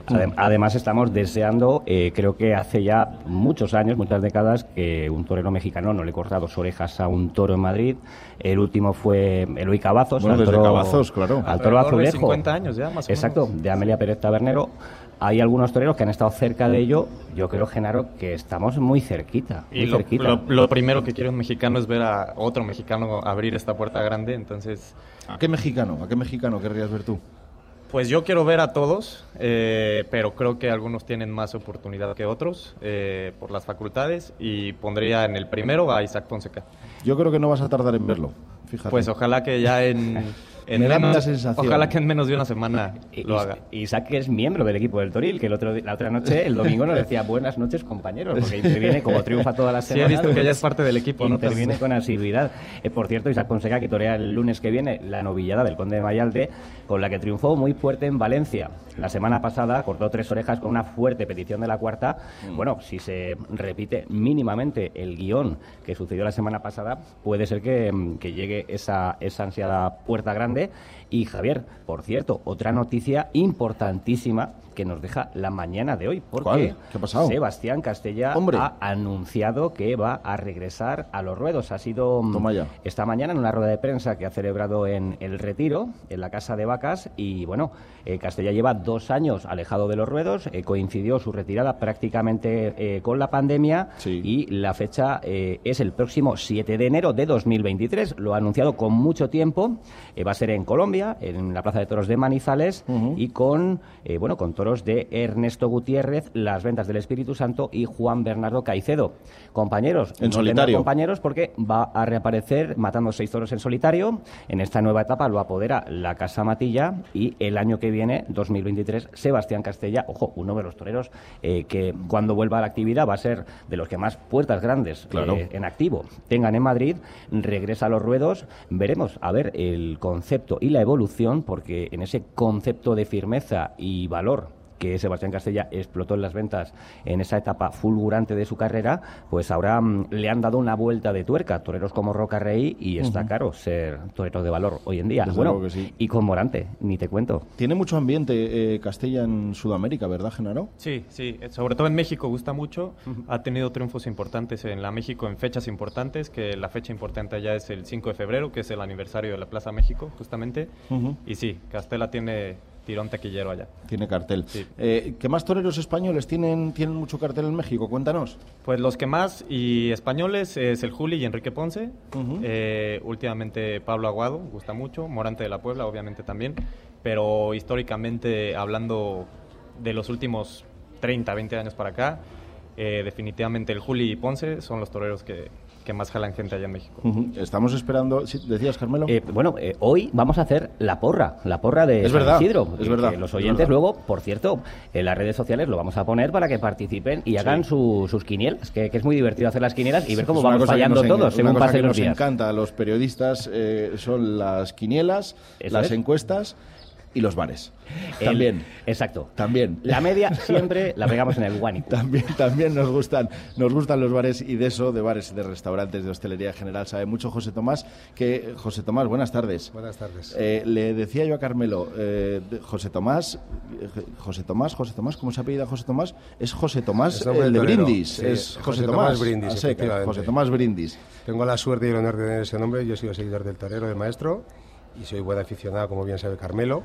Adem- además estamos deseando, eh, creo que hace ya muchos años, muchas décadas, que un torero mexicano no le corta dos orejas a un toro en Madrid. El último fue Eloy Cavazos. Bueno, al desde toro, Cavazos, claro. Al toro azulejo. cincuenta años ya, más o Exacto, menos. de Amelia Pérez Tabernero. Hay algunos toreros que han estado cerca de ello. Yo creo, Genaro, que estamos muy cerquita. Muy Y lo, cerquita. lo- lo primero que quiere un mexicano es ver a otro mexicano abrir esta puerta grande, entonces... ¿A qué mexicano? ¿A qué mexicano querrías ver tú? Pues yo quiero ver a todos, eh, pero creo que algunos tienen más oportunidad que otros eh, por las facultades, y pondría en el primero a Isaac Fonseca. Yo creo que no vas a tardar en verlo, fíjate. Pues ojalá que ya en... en Me da menos- la sensación. Ojalá que en menos de una semana lo haga. Isaac es miembro del equipo del Toril, que el otro, la otra noche, el domingo, nos decía buenas noches, compañeros, porque interviene, como triunfa todas las Sí, he semanas. visto que pues, ya es parte del equipo, ¿no? interviene con asiduidad. Eh, por cierto, Isaac Fonseca, que torea el lunes que viene la novillada del Conde de Mayalde, con la que triunfó muy fuerte en Valencia. La semana pasada cortó tres orejas con una fuerte petición de la cuarta. Mm. Bueno, si se repite mínimamente el guión que sucedió la semana pasada, puede ser que, que llegue esa, esa ansiada puerta grande. Y Javier, por cierto, otra noticia importantísima que nos deja la mañana de hoy, porque ¿Cuál? ¿Qué ha pasado? Sebastián Castella Hombre. ha anunciado que va a regresar a los ruedos. Ha sido mm, Toma ya. esta mañana en una rueda de prensa que ha celebrado en El Retiro, en la Casa de Vacas, y bueno, eh, Castella lleva dos años alejado de los ruedos, eh, coincidió su retirada prácticamente eh, con la pandemia, Sí. y la fecha eh, es el próximo siete de enero de dos mil veintitrés. Lo ha anunciado con mucho tiempo. Eh, va a ser en Colombia, en la Plaza de Toros de Manizales, Ujú. y con eh, bueno, con toros de Ernesto Gutiérrez, Las Ventas del Espíritu Santo y Juan Bernardo Caicedo. Compañeros, En no solitario. tendrá compañeros porque va a reaparecer matando seis toros en solitario. En esta nueva etapa lo apodera la Casa Matilla, y el año que viene, dos mil veintitrés, Sebastián Castella, ojo, uno de los toreros eh, que cuando vuelva a la actividad va a ser de los que más puertas grandes Claro. eh, en activo tengan en Madrid. Regresa a los ruedos. Veremos a ver el concepto y la evolución, porque en ese concepto de firmeza y valor que Sebastián Castella explotó en Las Ventas en esa etapa fulgurante de su carrera, pues ahora mm, le han dado una vuelta de tuerca. Toreros como Roca Rey, y está Ujú. caro ser torero de valor hoy en día. Desde Bueno, luego que sí. y con Morante, ni te cuento. Tiene mucho ambiente eh, Castella en Sudamérica, ¿verdad, Genaro? Sí, sí, eh, sobre todo en México gusta mucho. Ha tenido triunfos importantes en la México en fechas importantes, que la fecha importante allá es el cinco de febrero, que es el aniversario de la Plaza México, justamente. Ujú. Y sí, Castella tiene tirón taquillero allá. Tiene cartel. Sí. Eh, ¿Qué más toreros españoles tienen, tienen mucho cartel en México? Cuéntanos. Pues los que más y españoles es el Juli y Enrique Ponce. Ujú. Eh, últimamente Pablo Aguado, gusta mucho. Morante de la Puebla, obviamente también. Pero históricamente, hablando de los últimos treinta, veinte años para acá, eh, definitivamente el Juli y Ponce son los toreros que, que más jalan gente allá en México. Ujú. Estamos esperando... ¿Sí, ¿Decías, Carmelo? Eh, bueno, eh, hoy vamos a hacer la porra, la porra de Es San verdad, Isidro. es que- verdad, que los es oyentes verdad. luego, por cierto, en las redes sociales lo vamos a poner para que participen y hagan su- sus quinielas, que, que es muy divertido hacer las quinielas y ver cómo Es una vamos cosa que fallando nos en- todos una según cosa que pasen los nos días. encanta a los periodistas eh, son las quinielas, Eso las es. encuestas y los bares. El- También. Exacto. También. La media siempre la pegamos en el Guánico. También, también nos gustan, nos gustan los bares, y de eso, de bares, de restaurantes, de hostelería en general, sabe mucho José Tomás. Que José Tomás, buenas tardes. Buenas tardes. Eh, le decía yo a Carmelo, eh, de- José Tomás, eh, José Tomás, José Tomás, ¿cómo se apellida José Tomás? Es José Tomás, Es nombre el de del torero. Brindis. Sí, es José, José Tomás, Tomás Brindis, a secas, efectivamente. José Tomás Brindis. Tengo la suerte y el honor de tener ese nombre. Yo he sido seguidor del torero, del maestro, y soy buen aficionado, como bien sabe Carmelo.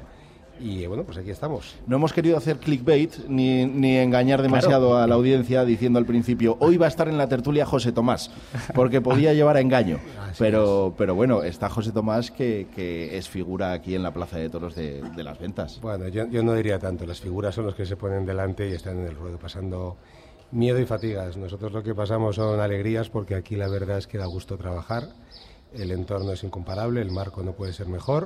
Y bueno, pues aquí estamos. No hemos querido hacer clickbait ni, ni engañar demasiado Claro. a la audiencia diciendo al principio, hoy va a estar en la tertulia José Tomás, porque podía llevar a engaño. Pero, pero bueno, está José Tomás, que, que es figura aquí en la Plaza de Toros de, de Las Ventas. Bueno, yo, yo no diría tanto. Las figuras son los que se ponen delante y están en el ruedo pasando miedo y fatigas. Nosotros lo que pasamos son alegrías, porque aquí la verdad es que da gusto trabajar. El entorno es incomparable, el marco no puede ser mejor.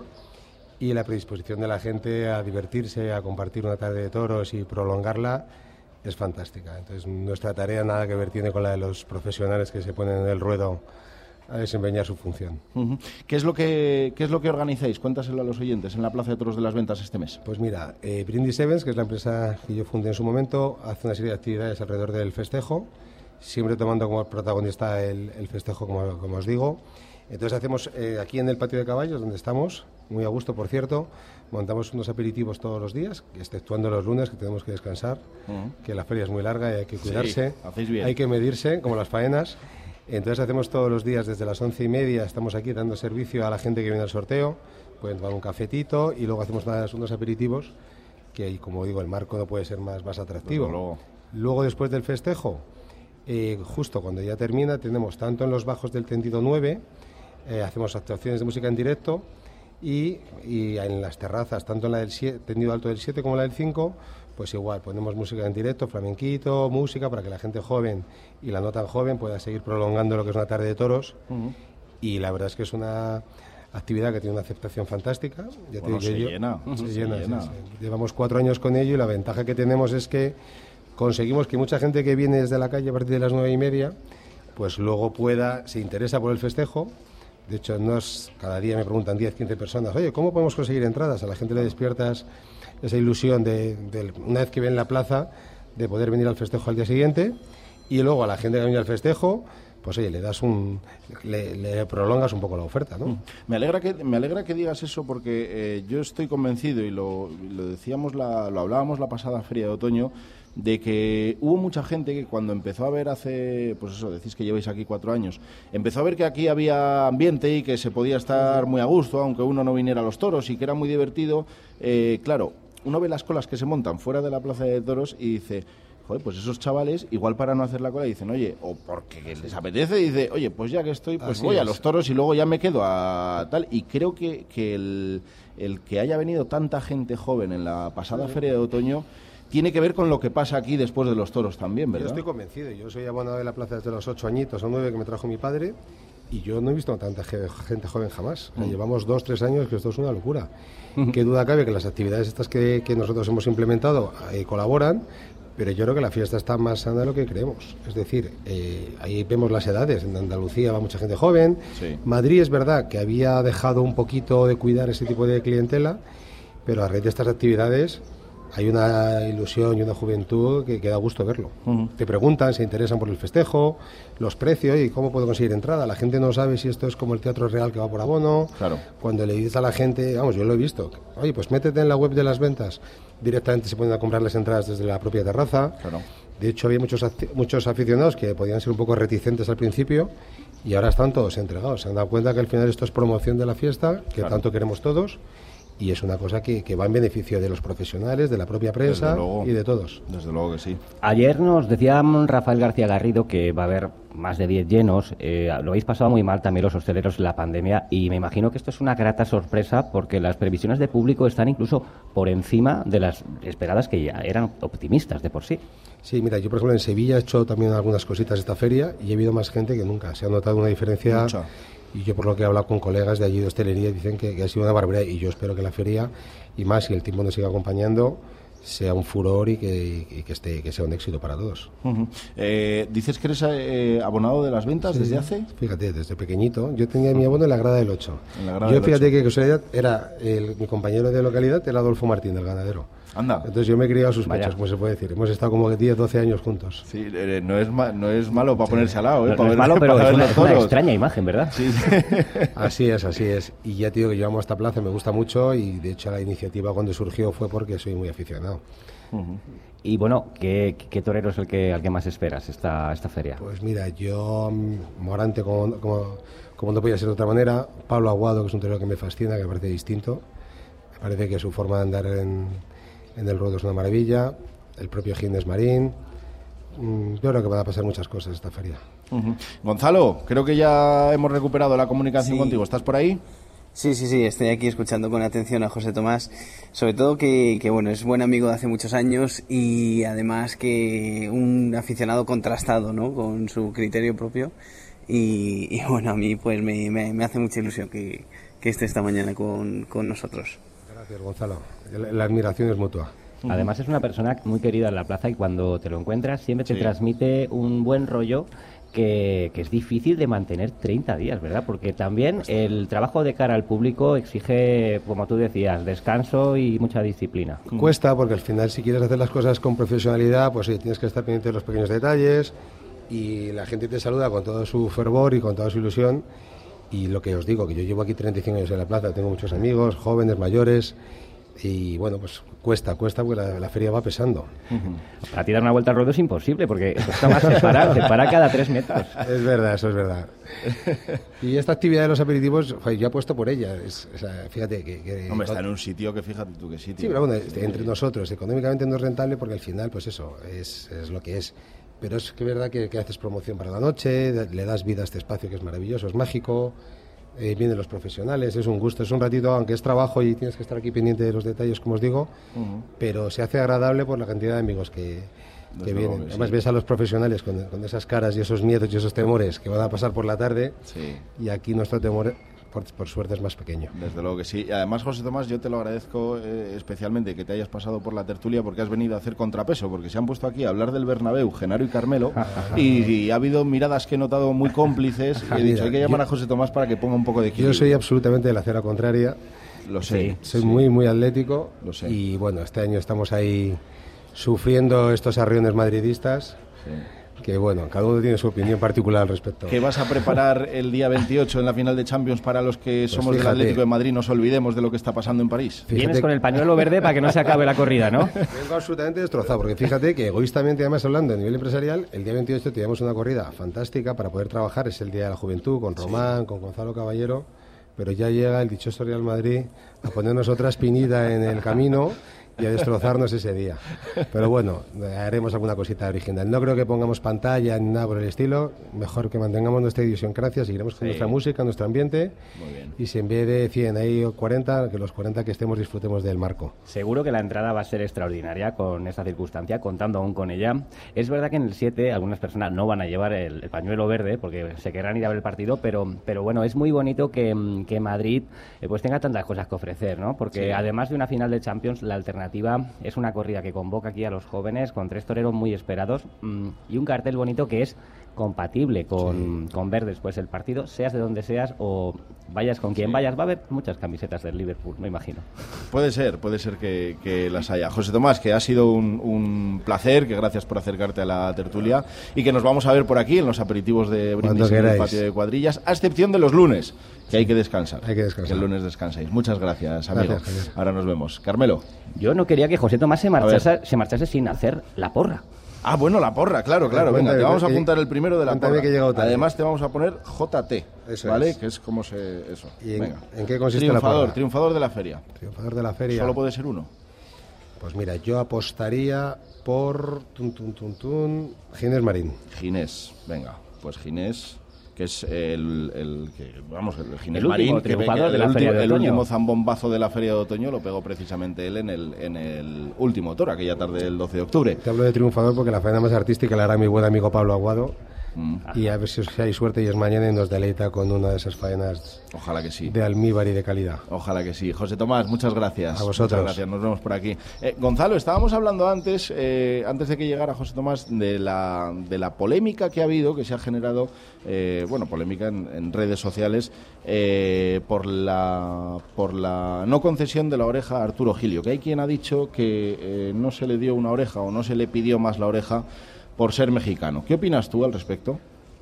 Y la predisposición de la gente a divertirse, a compartir una tarde de toros y prolongarla es fantástica. Entonces, nuestra tarea nada que ver tiene con la de los profesionales que se ponen en el ruedo a desempeñar su función. Ujú. ¿Qué es lo que, qué es lo que organizáis? Cuéntaselo a los oyentes en la Plaza de Toros de Las Ventas este mes. Pues mira, eh, Brindis Events, que es la empresa que yo fundé en su momento, hace una serie de actividades alrededor del festejo. siempre tomando como protagonista el, el festejo, como, como os digo. Entonces hacemos eh, aquí en el patio de caballos, donde estamos, muy a gusto, por cierto, montamos unos aperitivos todos los días, exceptuando los lunes, que tenemos que descansar, uh-huh. que la feria es muy larga y hay que cuidarse, sí, hacéis bien. Hay que medirse, como las faenas. Entonces hacemos todos los días, desde las once y media, estamos aquí dando servicio a la gente que viene al sorteo, pueden tomar un cafetito y luego hacemos unas, unos aperitivos, que como digo, el marco no puede ser más, más atractivo. Luego. luego, después del festejo, eh, justo cuando ya termina, tenemos tanto en los bajos del tendido nueve, eh, hacemos actuaciones de música en directo, y, y en las terrazas, tanto en la del siete, tendido alto del siete como la del cinco, pues igual, ponemos música en directo, flamenquito, música, para que la gente joven y la no tan joven pueda seguir prolongando lo que es una tarde de toros. Uh-huh. Y la verdad es que es una actividad que tiene una aceptación fantástica. Ya bueno, te se, yo, llena, se, se llena. llena. Sí, sí. Llevamos cuatro años con ello y la ventaja que tenemos es que conseguimos que mucha gente que viene desde la calle a partir de las nueve y media, pues luego pueda, se interesa por el festejo. De hecho, nos, cada día me preguntan diez, quince personas, oye, ¿cómo podemos conseguir entradas? A la gente le despiertas esa ilusión de, de, una vez que ven la plaza, de poder venir al festejo al día siguiente, y luego a la gente que viene al festejo, pues oye, le das un, le, le prolongas un poco la oferta, ¿no? Me alegra que, me alegra que digas eso, porque eh, yo estoy convencido, y lo, lo decíamos, la, lo hablábamos la pasada feria de otoño, de que hubo mucha gente que cuando empezó a ver hace, pues eso, decís que lleváis aquí cuatro años, empezó a ver que aquí había ambiente y que se podía estar muy a gusto, aunque uno no viniera a los toros, y que era muy divertido. Eh, claro, uno ve las colas que se montan fuera de la plaza de toros y dice, joder, pues esos chavales, igual para no hacer la cola, dicen, oye, o porque les apetece, dice, oye, pues ya que estoy, pues Así voy es. a los toros y luego ya me quedo a tal. Y creo que, que el, el que haya venido tanta gente joven en la pasada feria de otoño tiene que ver con lo que pasa aquí después de los toros también, ¿verdad? Yo estoy convencido. Yo soy abonado de la plaza desde los ocho añitos o nueve que me trajo mi padre, y yo no he visto tanta gente joven jamás. O sea, mm. Llevamos dos, tres años, que esto es una locura. Qué duda cabe que las actividades estas que, que nosotros hemos implementado eh, colaboran, pero yo creo que la fiesta está más sana de lo que creemos. Es decir, eh, ahí vemos las edades. En Andalucía va mucha gente joven. Sí. Madrid es verdad que había dejado un poquito de cuidar ese tipo de clientela, pero a raíz de estas actividades hay una ilusión y una juventud que, que da gusto verlo. Uh-huh. Te preguntan, se interesan por el festejo, los precios y cómo puedo conseguir entrada. La gente no sabe si esto es como el Teatro Real que va por abono. Claro. Cuando le dices a la gente, vamos, yo lo he visto, oye, pues métete en la web de las ventas, directamente se pueden a comprar las entradas desde la propia terraza. Claro. De hecho, había muchos, muchos aficionados que podían ser un poco reticentes al principio y ahora están todos entregados. Se han dado cuenta que al final esto es promoción de la fiesta, que claro. tanto queremos todos. Y es una cosa que, que va en beneficio de los profesionales, de la propia prensa y de todos. Desde luego que sí. Ayer nos decía Rafael García Garrido que va a haber más de diez llenos. Eh, lo habéis pasado muy mal también los hosteleros en la pandemia, y me imagino que esto es una grata sorpresa porque las previsiones de público están incluso por encima de las esperadas, que ya eran optimistas de por sí. Sí, mira, yo por ejemplo en Sevilla he hecho también algunas cositas esta feria y he habido más gente que nunca. Se ha notado una diferencia. Mucha. Y yo por lo que he hablado con colegas de allí de hostelería dicen que, que ha sido una barbaridad, y yo espero que la feria, y más si el tiempo nos siga acompañando, sea un furor y que, y que, esté, que sea un éxito para todos. Uh-huh. Eh, ¿Dices que eres eh, abonado de las ventas sí, desde hace? Fíjate, desde pequeñito. Yo tenía mi abono en la grada del ocho. En la grada yo del fíjate ocho. que casualidad era el, mi compañero de localidad era Adolfo Martín, del ganadero. Anda. Entonces yo me he criado a sus pechos, como se puede decir. Hemos estado como diez, doce años juntos. Sí, eh, no, es ma- no es malo para sí. ponerse al lado. ¿eh? No, para no ver, es malo, pero para es una, ver una extraña imagen, ¿verdad? Sí. Así es, así es. Y ya te digo que llevamos a esta plaza, me gusta mucho, y de hecho la iniciativa cuando surgió fue porque soy muy aficionado. Uh-huh. Y bueno, ¿qué, qué torero es el que, al que más esperas esta, esta feria? Pues mira, yo, Morante, como, como, como no podía ser de otra manera, Pablo Aguado, que es un torero que me fascina, que me parece distinto, me parece que su forma de andar en, en el ruedo es una maravilla, el propio Ginés Marín. Yo creo que van a pasar muchas cosas esta feria. Uh-huh. Gonzalo, creo que ya hemos recuperado la comunicación sí. contigo. ¿Estás por ahí? Sí, sí, sí, estoy aquí escuchando con atención a José Tomás, sobre todo que, que bueno, es buen amigo de hace muchos años y además que un aficionado contrastado, ¿no?, con su criterio propio, y, y bueno, a mí pues me, me, me hace mucha ilusión que, que esté esta mañana con, con nosotros. Gracias, Gonzalo, la, la admiración es mutua. Además es una persona muy querida en la plaza y cuando te lo encuentras siempre te sí. transmite un buen rollo que, que es difícil de mantener treinta días, ¿verdad? Porque también el trabajo de cara al público exige, como tú decías, descanso y mucha disciplina. Cuesta porque al final si quieres hacer las cosas con profesionalidad, pues sí, tienes que estar pendiente de los pequeños detalles y la gente te saluda con todo su fervor y con toda su ilusión. Y lo que os digo, que yo llevo aquí treinta y cinco años en la plaza, tengo muchos amigos, jóvenes, mayores, y bueno, pues cuesta, cuesta porque la, la feria va pesando. Uh-huh. Para ti dar una vuelta al ruedo es imposible, porque está más separado, se para cada tres metros. Es verdad, eso es verdad. Y esta actividad de los aperitivos, joder, yo apuesto por ella. Es, o sea, fíjate que... que Hombre, está en un sitio que fíjate tú qué sitio. Sí, pero bueno, entre nosotros, económicamente no es rentable porque al final, pues eso, es, es lo que es. Pero es que es verdad que, que haces promoción para la noche, le das vida a este espacio que es maravilloso, es mágico, eh, vienen los profesionales, es un gusto, es un ratito, aunque es trabajo y tienes que estar aquí pendiente de los detalles, como os digo, uh-huh. pero se hace agradable por la cantidad de amigos que, que vienen. Que Además sí. ves a los profesionales con, con esas caras y esos miedos y esos temores que van a pasar por la tarde, sí. y aquí nuestro temor... Por, por suerte es más pequeño. Desde luego que sí. Y además, José Tomás, yo te lo agradezco eh, especialmente que te hayas pasado por la tertulia porque has venido a hacer contrapeso, porque se han puesto aquí a hablar del Bernabéu, Genaro y Carmelo, y, y ha habido miradas que he notado muy cómplices, y he dicho, hay que llamar yo, a José Tomás para que ponga un poco de equilibrio. Yo soy absolutamente de la acera contraria. Lo sé. Soy sí. muy, muy atlético. Lo sé. Y bueno, este año estamos ahí sufriendo estos arriones madridistas. Sí. Que bueno, cada uno tiene su opinión particular al respecto. ¿Qué vas a preparar el día veintiocho en la final de Champions para los que pues somos fíjate. del Atlético de Madrid? Nos olvidemos de lo que está pasando en París. Fíjate. Vienes con el pañuelo verde para que no se acabe la corrida, ¿no? Vengo absolutamente destrozado, porque fíjate que egoístamente, además hablando a nivel empresarial, el día veintiocho teníamos una corrida fantástica para poder trabajar, es el Día de la Juventud, con Román, sí. con Gonzalo Caballero, pero ya llega el dichoso Real Madrid a ponernos otra espinita en el camino y a destrozarnos ese día. Pero bueno, haremos alguna cosita original. No creo que pongamos pantalla ni nada por el estilo. Mejor que mantengamos nuestra idiosincrasia, seguiremos con sí. nuestra música, nuestro ambiente. Muy bien. Y si en vez de cien hay cuarenta, que los cuarenta que estemos disfrutemos del marco. Seguro que la entrada va a ser extraordinaria con esta circunstancia, contando aún con ella. Es verdad que en el siete algunas personas no van a llevar el, el pañuelo verde porque se querrán ir a ver el partido, pero, pero bueno, es muy bonito que, que Madrid eh, pues tenga tantas cosas que ofrecer, ¿no? Porque sí. además de una final de Champions, la alternativa es una corrida que convoca aquí a los jóvenes con tres toreros muy esperados mmm, y un cartel bonito que es compatible con, sí. con ver después el partido, seas de donde seas o vayas con quien sí. vayas. Va a haber muchas camisetas del Liverpool, me imagino. Puede ser, puede ser que, que las haya. José Tomás, que ha sido un, un placer, que gracias por acercarte a la tertulia y que nos vamos a ver por aquí en los aperitivos de Brindis en el patio de Cuadrillas, a excepción de los lunes, que hay que descansar. Hay que descansar. Que el lunes descanséis. Muchas gracias, amigo. Gracias, Ahora nos vemos. Carmelo. Yo no quería que José Tomás se marchase, se marchase sin hacer la porra. Ah, bueno, la porra, claro, claro. Venga, cuéntame, te vamos a apuntar el primero de la porra. Que Además te vamos a poner J T, eso ¿vale? Es. Que es como se... eso. ¿Y en, Venga. en qué consiste triunfador, la porra? Triunfador de la feria. Triunfador de la feria. ¿Solo puede ser uno? Pues mira, yo apostaría por... Tun, tun, tun, tun, Ginés Marín. Ginés, venga, pues Ginés... que es el, el que vamos el Ginés el Marín, que, que el, de la último, de el último zambombazo de la Feria de Otoño lo pegó precisamente él en el, en el último toro, aquella tarde del doce de octubre. Te hablo de triunfador porque la faena más artística la hará mi buen amigo Pablo Aguado. Mm. Y a ver si hay suerte y es mañana y nos deleita con una de esas faenas. Ojalá que sí. De almíbar y de calidad. Ojalá que sí. José Tomás, muchas gracias. A vosotros. Muchas gracias, nos vemos por aquí. Eh, Gonzalo, estábamos hablando antes, eh, antes de que llegara José Tomás, de la, de la polémica que ha habido, que se ha generado, eh, bueno, polémica en, en redes sociales, eh, por, la, por la no concesión de la oreja a Arturo Gilio, que hay quien ha dicho que eh, no se le dio una oreja o no se le pidió más la oreja por ser mexicano. ¿Qué opinas tú al respecto?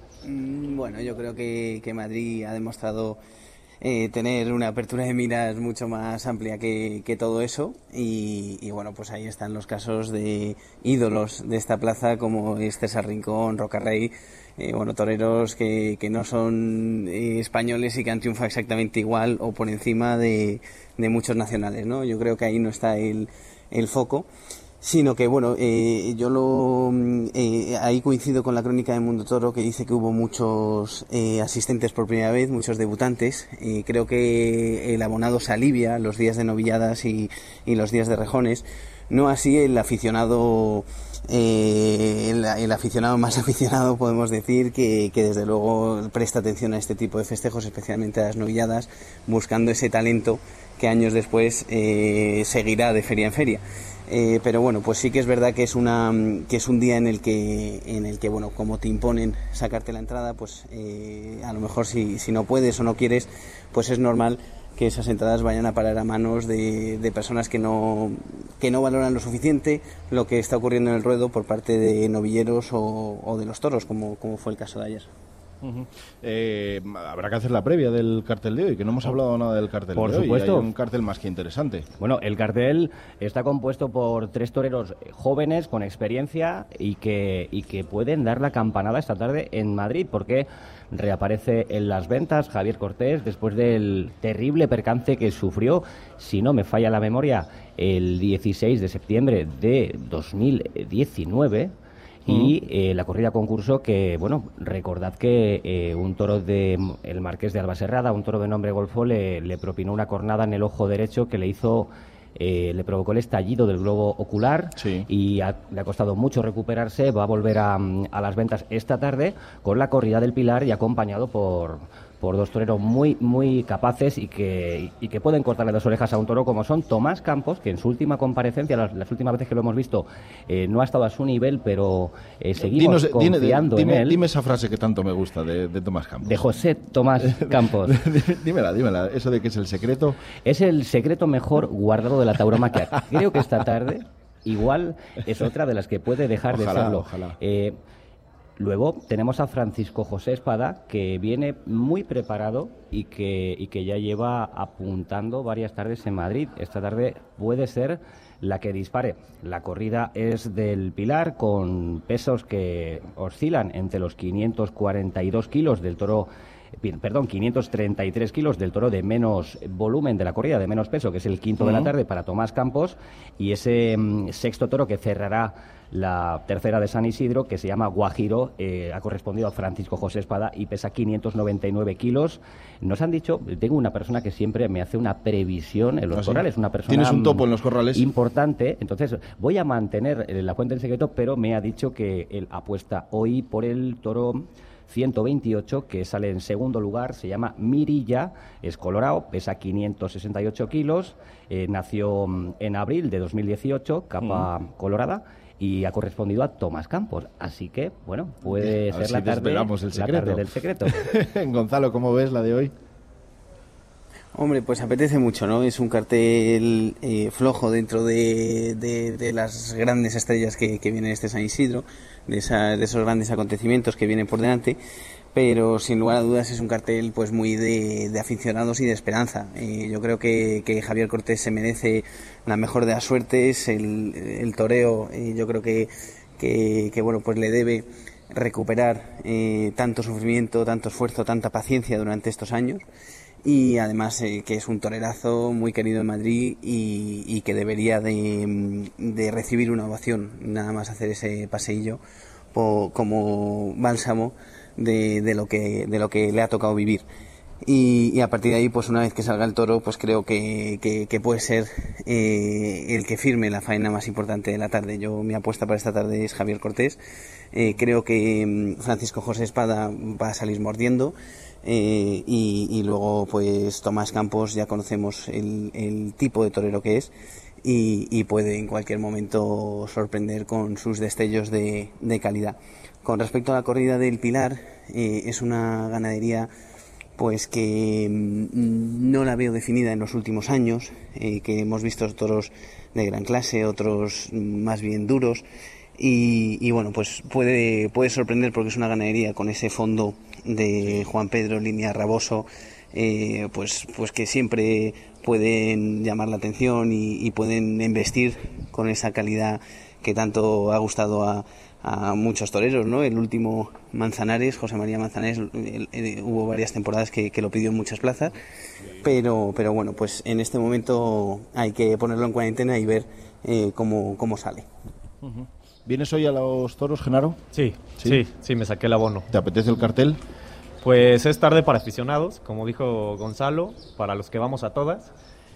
Bueno, yo creo que, que Madrid ha demostrado eh, tener una apertura de miras mucho más amplia que, que todo eso y, y bueno, pues ahí están los casos de ídolos de esta plaza como es César Rincón, Roca Rey, eh, bueno, toreros que, que no son eh, españoles y que han triunfado exactamente igual o por encima de, de muchos nacionales, ¿no? Yo creo que ahí no está el, el foco. Sino que, bueno, eh, yo lo eh, ahí coincido con la crónica de Mundo Toro que dice que hubo muchos eh, asistentes por primera vez, muchos debutantes. Eh, creo que el abonado se alivia los días de novilladas y, y los días de rejones. No así el aficionado, eh, el, el aficionado más aficionado, podemos decir, que, que desde luego presta atención a este tipo de festejos, especialmente a las novilladas, buscando ese talento que años después eh, seguirá de feria en feria. Eh, pero bueno, pues sí que es verdad que es una que es un día en el que en el que bueno, como te imponen sacarte la entrada, pues eh, a lo mejor si, si no puedes o no quieres, pues es normal que esas entradas vayan a parar a manos de, de personas que no, que no valoran lo suficiente lo que está ocurriendo en el ruedo por parte de novilleros o, o de los toros, como, como fue el caso de ayer. Uh-huh. Eh, habrá que hacer la previa del cartel de hoy, que no hemos hablado nada del cartel por de hoy. supuesto. Hay un cartel más que interesante. Bueno, el cartel está compuesto por tres toreros jóvenes con experiencia y que, y que pueden dar la campanada esta tarde en Madrid, porque reaparece en las ventas Javier Cortés después del terrible percance que sufrió, si no me falla la memoria, el dieciséis de septiembre de dos mil diecinueve. Y eh, la corrida concurso que, bueno, recordad que eh, un toro de el Marqués de Albaserrada, un toro de nombre Golfo, le, le propinó una cornada en el ojo derecho que le hizo, eh, le provocó el estallido del globo ocular, sí. y ha, le ha costado mucho recuperarse. Va a volver a, a las ventas esta tarde con la corrida del Pilar y acompañado por... por dos toreros muy muy capaces y que y que pueden cortarle dos orejas a un toro, como son Tomás Campos, que en su última comparecencia, las, las últimas veces que lo hemos visto, eh, no ha estado a su nivel, pero eh, seguimos Dinos, confiando dime, en él. Dime esa frase que tanto me gusta de, de Tomás Campos. De José Tomás Campos. dímela, dímela, eso de que es el secreto. Es el secreto mejor guardado de la tauromaquia. Creo que esta tarde igual es otra de las que puede dejar ojalá, de serlo. Ojalá. Eh, Luego tenemos a Francisco José Espada, que viene muy preparado y que, y que ya lleva apuntando varias tardes en Madrid. Esta tarde puede ser la que dispare. La corrida es del Pilar, con pesos que oscilan entre los quinientos cuarenta y dos kilos del toro, perdón, quinientos treinta y tres kilos del toro de menos volumen de la corrida, de menos peso, que es el quinto uh-huh. de la tarde para Tomás Campos, y ese um, sexto toro que cerrará la tercera de San Isidro, que se llama Guajiro, eh, ha correspondido a Francisco José Espada y pesa quinientos noventa y nueve kilos. Nos han dicho, tengo una persona que siempre me hace una previsión en los ¿Ah, corrales, sí? una persona ¿Tienes un topo en los corrales? Importante, entonces voy a mantener la fuente en secreto, pero me ha dicho que él apuesta hoy por el toro ciento veintiocho, que sale en segundo lugar, se llama Mirilla, es colorado, pesa quinientos sesenta y ocho kilos, eh, nació en abril de dos mil dieciocho, capa mm. colorada, y ha correspondido a Tomás Campos. Así que, bueno, puede a ser si la, tarde, el la tarde del secreto. Gonzalo, ¿cómo ves la de hoy? Hombre, pues apetece mucho, ¿no? Es un cartel eh, flojo dentro de, de, de las grandes estrellas que, que viene este San Isidro, de, esa, de esos grandes acontecimientos que vienen por delante, pero sin lugar a dudas es un cartel pues muy de, de aficionados y de esperanza. Eh, yo creo que, que Javier Cortés se merece la mejor de las suertes, el, el toreo, eh, yo creo que, que, que bueno, pues le debe recuperar eh, tanto sufrimiento, tanto esfuerzo, tanta paciencia durante estos años. Y además eh, que es un torerazo muy querido en Madrid y, y que debería de, de recibir una ovación, nada más hacer ese paseillo po, como bálsamo de, de lo que de lo que le ha tocado vivir. Y, y a partir de ahí, pues una vez que salga el toro, pues creo que, que, que puede ser eh, el que firme la faena más importante de la tarde. Yo, mi apuesta para esta tarde es Javier Cortés. Eh, creo que Francisco José Espada va a salir mordiendo. Eh, y, y luego pues Tomás Campos, ya conocemos el, el tipo de torero que es y, y puede en cualquier momento sorprender con sus destellos de, de calidad. Con respecto a la corrida del Pilar, eh, es una ganadería pues que mm, no la veo definida en los últimos años, eh, que hemos visto toros de gran clase, otros más bien duros. Y, y bueno, pues puede, puede sorprender porque es una ganadería con ese fondo de Juan Pedro, línea Raboso, eh, pues, pues que siempre pueden llamar la atención y, y pueden embestir con esa calidad que tanto ha gustado a, a muchos toreros, ¿no? El último Manzanares, José María Manzanares, el, el, hubo varias temporadas que, que lo pidió en muchas plazas, pero, pero bueno, pues en este momento hay que ponerlo en cuarentena y ver eh, cómo, cómo sale. Uh-huh. ¿Vienes hoy a los toros, Genaro? Sí, sí, sí, sí, me saqué el abono. ¿Te apetece el cartel? Pues es tarde para aficionados, como dijo Gonzalo, para los que vamos a todas.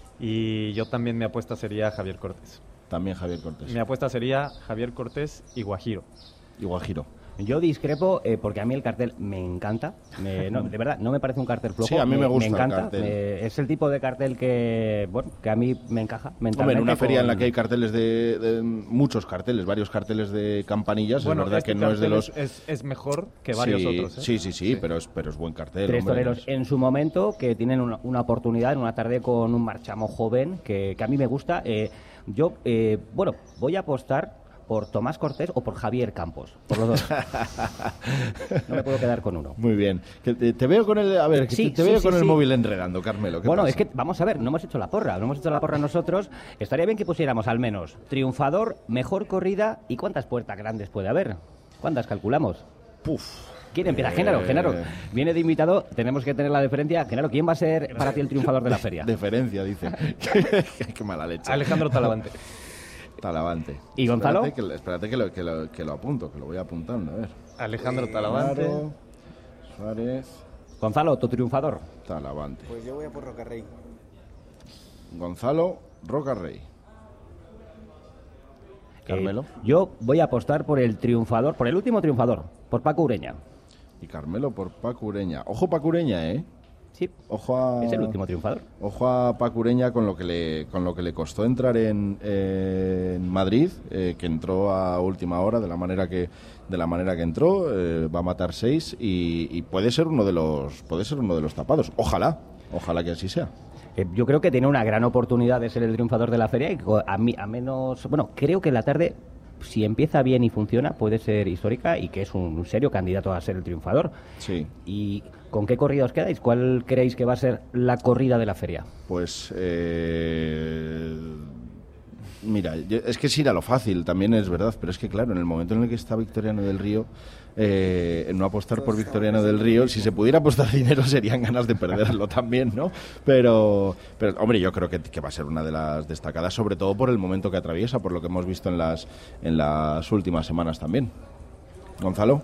Y yo también, mi apuesta sería Javier Cortés. También Javier Cortés. Mi apuesta sería Javier Cortés y Guajiro. Y Guajiro. Yo discrepo eh, porque a mí el cartel me encanta. Me, no, de verdad, no me parece un cartel flojo. Sí, a mí me, me gusta me encanta. el cartel. Me, es el tipo de cartel que, bueno, que a mí me encaja mentalmente. Hombre, en una feria con... en la que hay carteles de, de... muchos carteles, varios carteles de campanillas, bueno, es verdad este que no es de los... Es, es mejor que varios sí, otros. ¿eh? Sí, sí, sí, sí, pero es, pero es buen cartel. Tres hombre, toreros es... en su momento que tienen una, una oportunidad en una tarde con un marchamo joven que, que a mí me gusta. Eh, yo, eh, bueno, voy a apostar por Tomás Cortés o por Javier Campos, por los dos. No me puedo quedar con uno. Muy bien. Que te, te veo con el, a ver, sí, te, te sí, veo sí, con sí. el móvil enredando, Carmelo. ¿Qué bueno, pasa? es que, vamos a ver, no hemos hecho la porra, no hemos hecho la porra nosotros. Estaría bien que pusiéramos al menos triunfador, mejor corrida y cuántas puertas grandes puede haber. ¿Cuántas calculamos? Puf. ¿Quién empieza? Eh... Genaro, Genaro. Viene de invitado, tenemos que tener la deferencia. Genaro, ¿quién va a ser para ti el triunfador de la feria? Deferencia, dice. Qué mala leche. Alejandro Talavante. Talavante. ¿Y Gonzalo? Espérate, que, espérate que, lo, que, lo, que lo apunto, que lo voy apuntando, a ver. Alejandro Talavante. Claro, Suárez. Gonzalo, tu triunfador. Talavante. Pues yo voy a por Rocarrey. Gonzalo Rocarrey. Carmelo. Eh, yo voy a apostar por el triunfador, por el último triunfador, por Paco Ureña. Y Carmelo por Paco Ureña. Ojo Paco Ureña, ¿eh? Sí. Ojo a... Es el último triunfador. Ojo a Paco Ureña con lo que le, con lo que le costó entrar en, eh, en Madrid, eh, que entró a última hora de la manera que de la manera que entró, eh, va a matar seis y, y puede ser uno de los puede ser uno de los tapados. Ojalá, ojalá que así sea. Eh, yo creo que tiene una gran oportunidad de ser el triunfador de la feria y a, mí, a menos, bueno, creo que la tarde, si empieza bien y funciona, puede ser histórica y que es un serio candidato a ser el triunfador. Sí. ¿Y con qué corrida os quedáis? ¿Cuál creéis que va a ser la corrida de la feria? Pues, eh, mira, yo, es que es ir a lo fácil, también es verdad, pero es que claro, en el momento en el que está Victoriano del Río, eh, no apostar por Victoriano del Río, si se pudiera apostar dinero serían ganas de perderlo también, ¿no? Pero, pero hombre, yo creo que, que va a ser una de las destacadas, sobre todo por el momento que atraviesa, por lo que hemos visto en las, en las últimas semanas también. Gonzalo.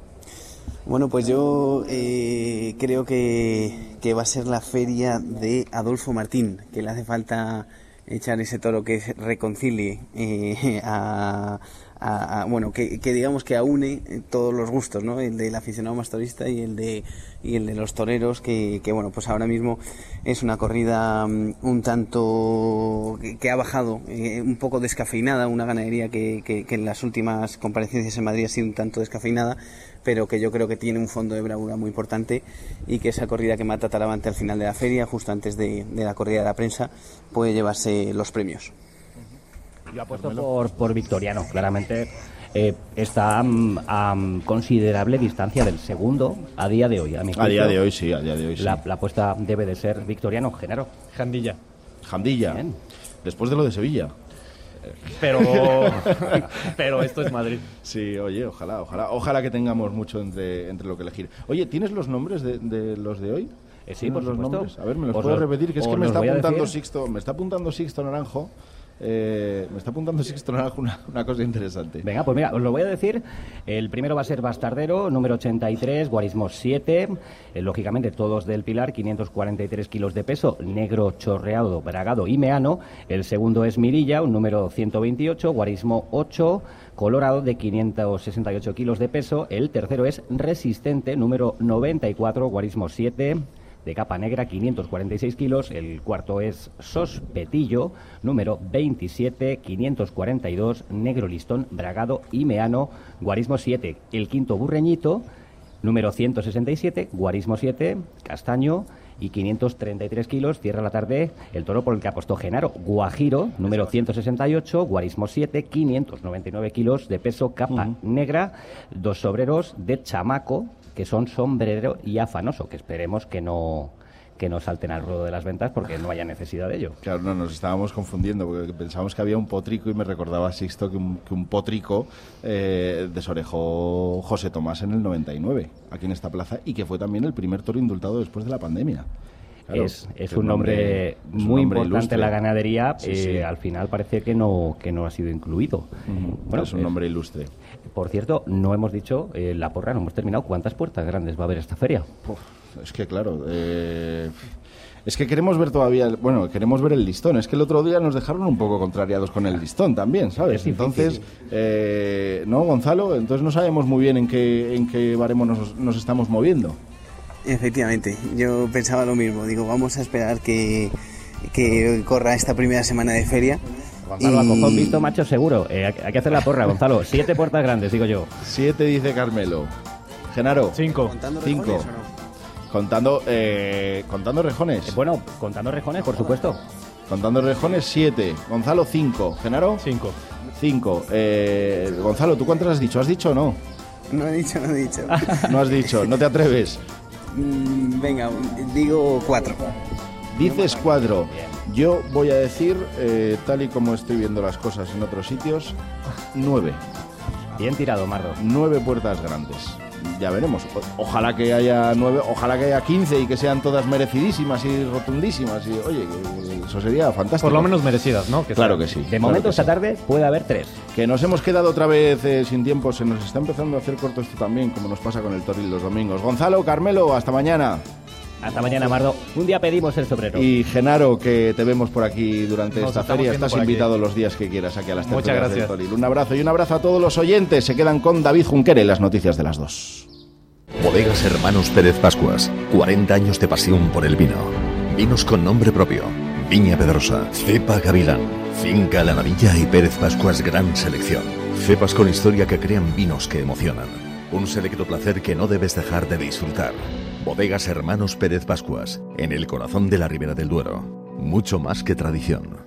Bueno, pues yo eh, creo que, que va a ser la feria de Adolfo Martín, que le hace falta echar ese toro que reconcilie eh, a, a, a bueno que, que digamos que aúne todos los gustos, ¿no? El del aficionado mastorista y el de y el de los toreros, que, que bueno, pues ahora mismo es una corrida um, un tanto que, que ha bajado, eh, un poco descafeinada, una ganadería que, que, que en las últimas comparecencias en Madrid ha sido un tanto descafeinada, pero que yo creo que tiene un fondo de bravura muy importante y que esa corrida que mata Talavante al final de la feria, justo antes de, de la corrida de la prensa, puede llevarse los premios. Yo apuesto por, por Victoriano, claramente eh, está a um, considerable distancia del segundo a día de hoy. A, mi juicio, a día de hoy sí, a día de hoy sí. La, la apuesta debe de ser Victoriano. Genaro. Jandilla. Jandilla. Bien. Después de lo de Sevilla. Pero, pero esto es Madrid. Sí, oye, ojalá, ojalá, ojalá que tengamos mucho entre, entre lo que elegir. Oye, ¿tienes los nombres de, de los de hoy? Eh, sí, por los supuesto. Nombres? A ver, ¿me los os puedes lo, repetir? Que es que me está apuntando decir. Sixto, me está apuntando Sixto Naranjo. Eh, me está apuntando Sixto Naranjo una, una cosa interesante. Venga, pues mira, os lo voy a decir. El primero va a ser Bastardero, número ochenta y tres, guarismo siete. Eh, lógicamente todos del Pilar, quinientos cuarenta y tres kilos de peso, negro, chorreado, bragado y meano. El segundo es Mirilla, un número ciento veintiocho, guarismo ocho, colorado, de quinientos sesenta y ocho kilos de peso. El tercero es Resistente, número noventa y cuatro, guarismo siete, de capa negra, quinientos cuarenta y seis kilos. El cuarto es Sospetillo, número veintisiete, quinientos cuarenta y dos, negro listón, bragado y meano, guarismo siete. El quinto Burreñito, número ciento sesenta y siete, guarismo siete, castaño y quinientos treinta y tres kilos. Cierra la tarde el toro por el que apostó Genaro, Guajiro, número ciento sesenta y ocho, guarismo siete, quinientos noventa y nueve kilos de peso, capa uh-huh. negra. Dos sobreros de chamaco, que son Sombrero y Afanoso, que esperemos que no que no salten al ruedo de las ventas porque no haya necesidad de ello. Claro, no, nos estábamos confundiendo porque pensábamos que había un potrico y me recordaba Sixto que un, que un potrico eh, desorejó José Tomás en el noventa y nueve, aquí en esta plaza, y que fue también el primer toro indultado después de la pandemia. Claro, es, es un nombre es muy un nombre importante ilustre. En la ganadería. Sí, eh, sí. Al final parece que no que no ha sido incluido. Uh-huh. Bueno, es un nombre ilustre. Por cierto, no hemos dicho eh, la porra, no hemos terminado. ¿Cuántas puertas grandes va a haber esta feria? Uf, es que claro, eh, Es que queremos ver todavía, bueno, queremos ver el listón. Es que el otro día nos dejaron un poco contrariados con el listón también, ¿sabes? Entonces, eh, ¿no, Gonzalo? Entonces no sabemos muy bien en qué, en qué baremo nos, nos estamos moviendo. Efectivamente, yo pensaba lo mismo. Digo, vamos a esperar que, que corra esta primera semana de feria. Gonzalo, y... a cojón visto, macho, seguro. Eh, hay que hacer la porra, Gonzalo. Siete puertas grandes, digo yo. Siete, dice Carmelo. Genaro. Cinco. ¿Contando Cinco. rejones o no? Contando, eh, contando rejones. Eh, bueno, contando rejones, por supuesto. Contando rejones, siete. Gonzalo, cinco. ¿Genaro? Cinco. Cinco. Eh, Gonzalo, ¿tú cuántas has dicho? ¿Has dicho o no? No he dicho, no he dicho. No has dicho, no te atreves. Mm, venga, digo cuatro. Dices cuatro. Yo voy a decir, eh, tal y como estoy viendo las cosas en otros sitios, nueve. Bien tirado, Mardo. Nueve puertas grandes. Ya veremos. Ojalá que haya nueve, ojalá que haya quince y que sean todas merecidísimas y rotundísimas. Y oye, eso sería fantástico. Por lo menos merecidas, ¿no? Que claro que sí. De claro momento, esta sí. tarde puede haber tres. Que nos hemos quedado otra vez eh, sin tiempo. Se nos está empezando a hacer corto esto también, como nos pasa con el Toril los domingos. Gonzalo, Carmelo, hasta mañana. Hasta mañana, Mardo. Un día pedimos el sobrero. Y Genaro, que te vemos por aquí durante Nos esta estamos feria. viendo Estás por aquí. invitado los días que quieras aquí a las Muchas tertulias del gracias. Toril. Un abrazo y un abrazo a todos los oyentes. Se quedan con David Junquere, las noticias de las dos. Bodegas Hermanos Pérez Pascuas, cuarenta años de pasión por el vino. Vinos con nombre propio. Viña Pedrosa, Cepa Gavilán, Finca La Navilla y Pérez Pascuas Gran Selección. Cepas con historia que crean vinos que emocionan. Un selecto placer que no debes dejar de disfrutar. Bodegas Hermanos Pérez Pascuas, en el corazón de la Ribera del Duero. Mucho más que tradición.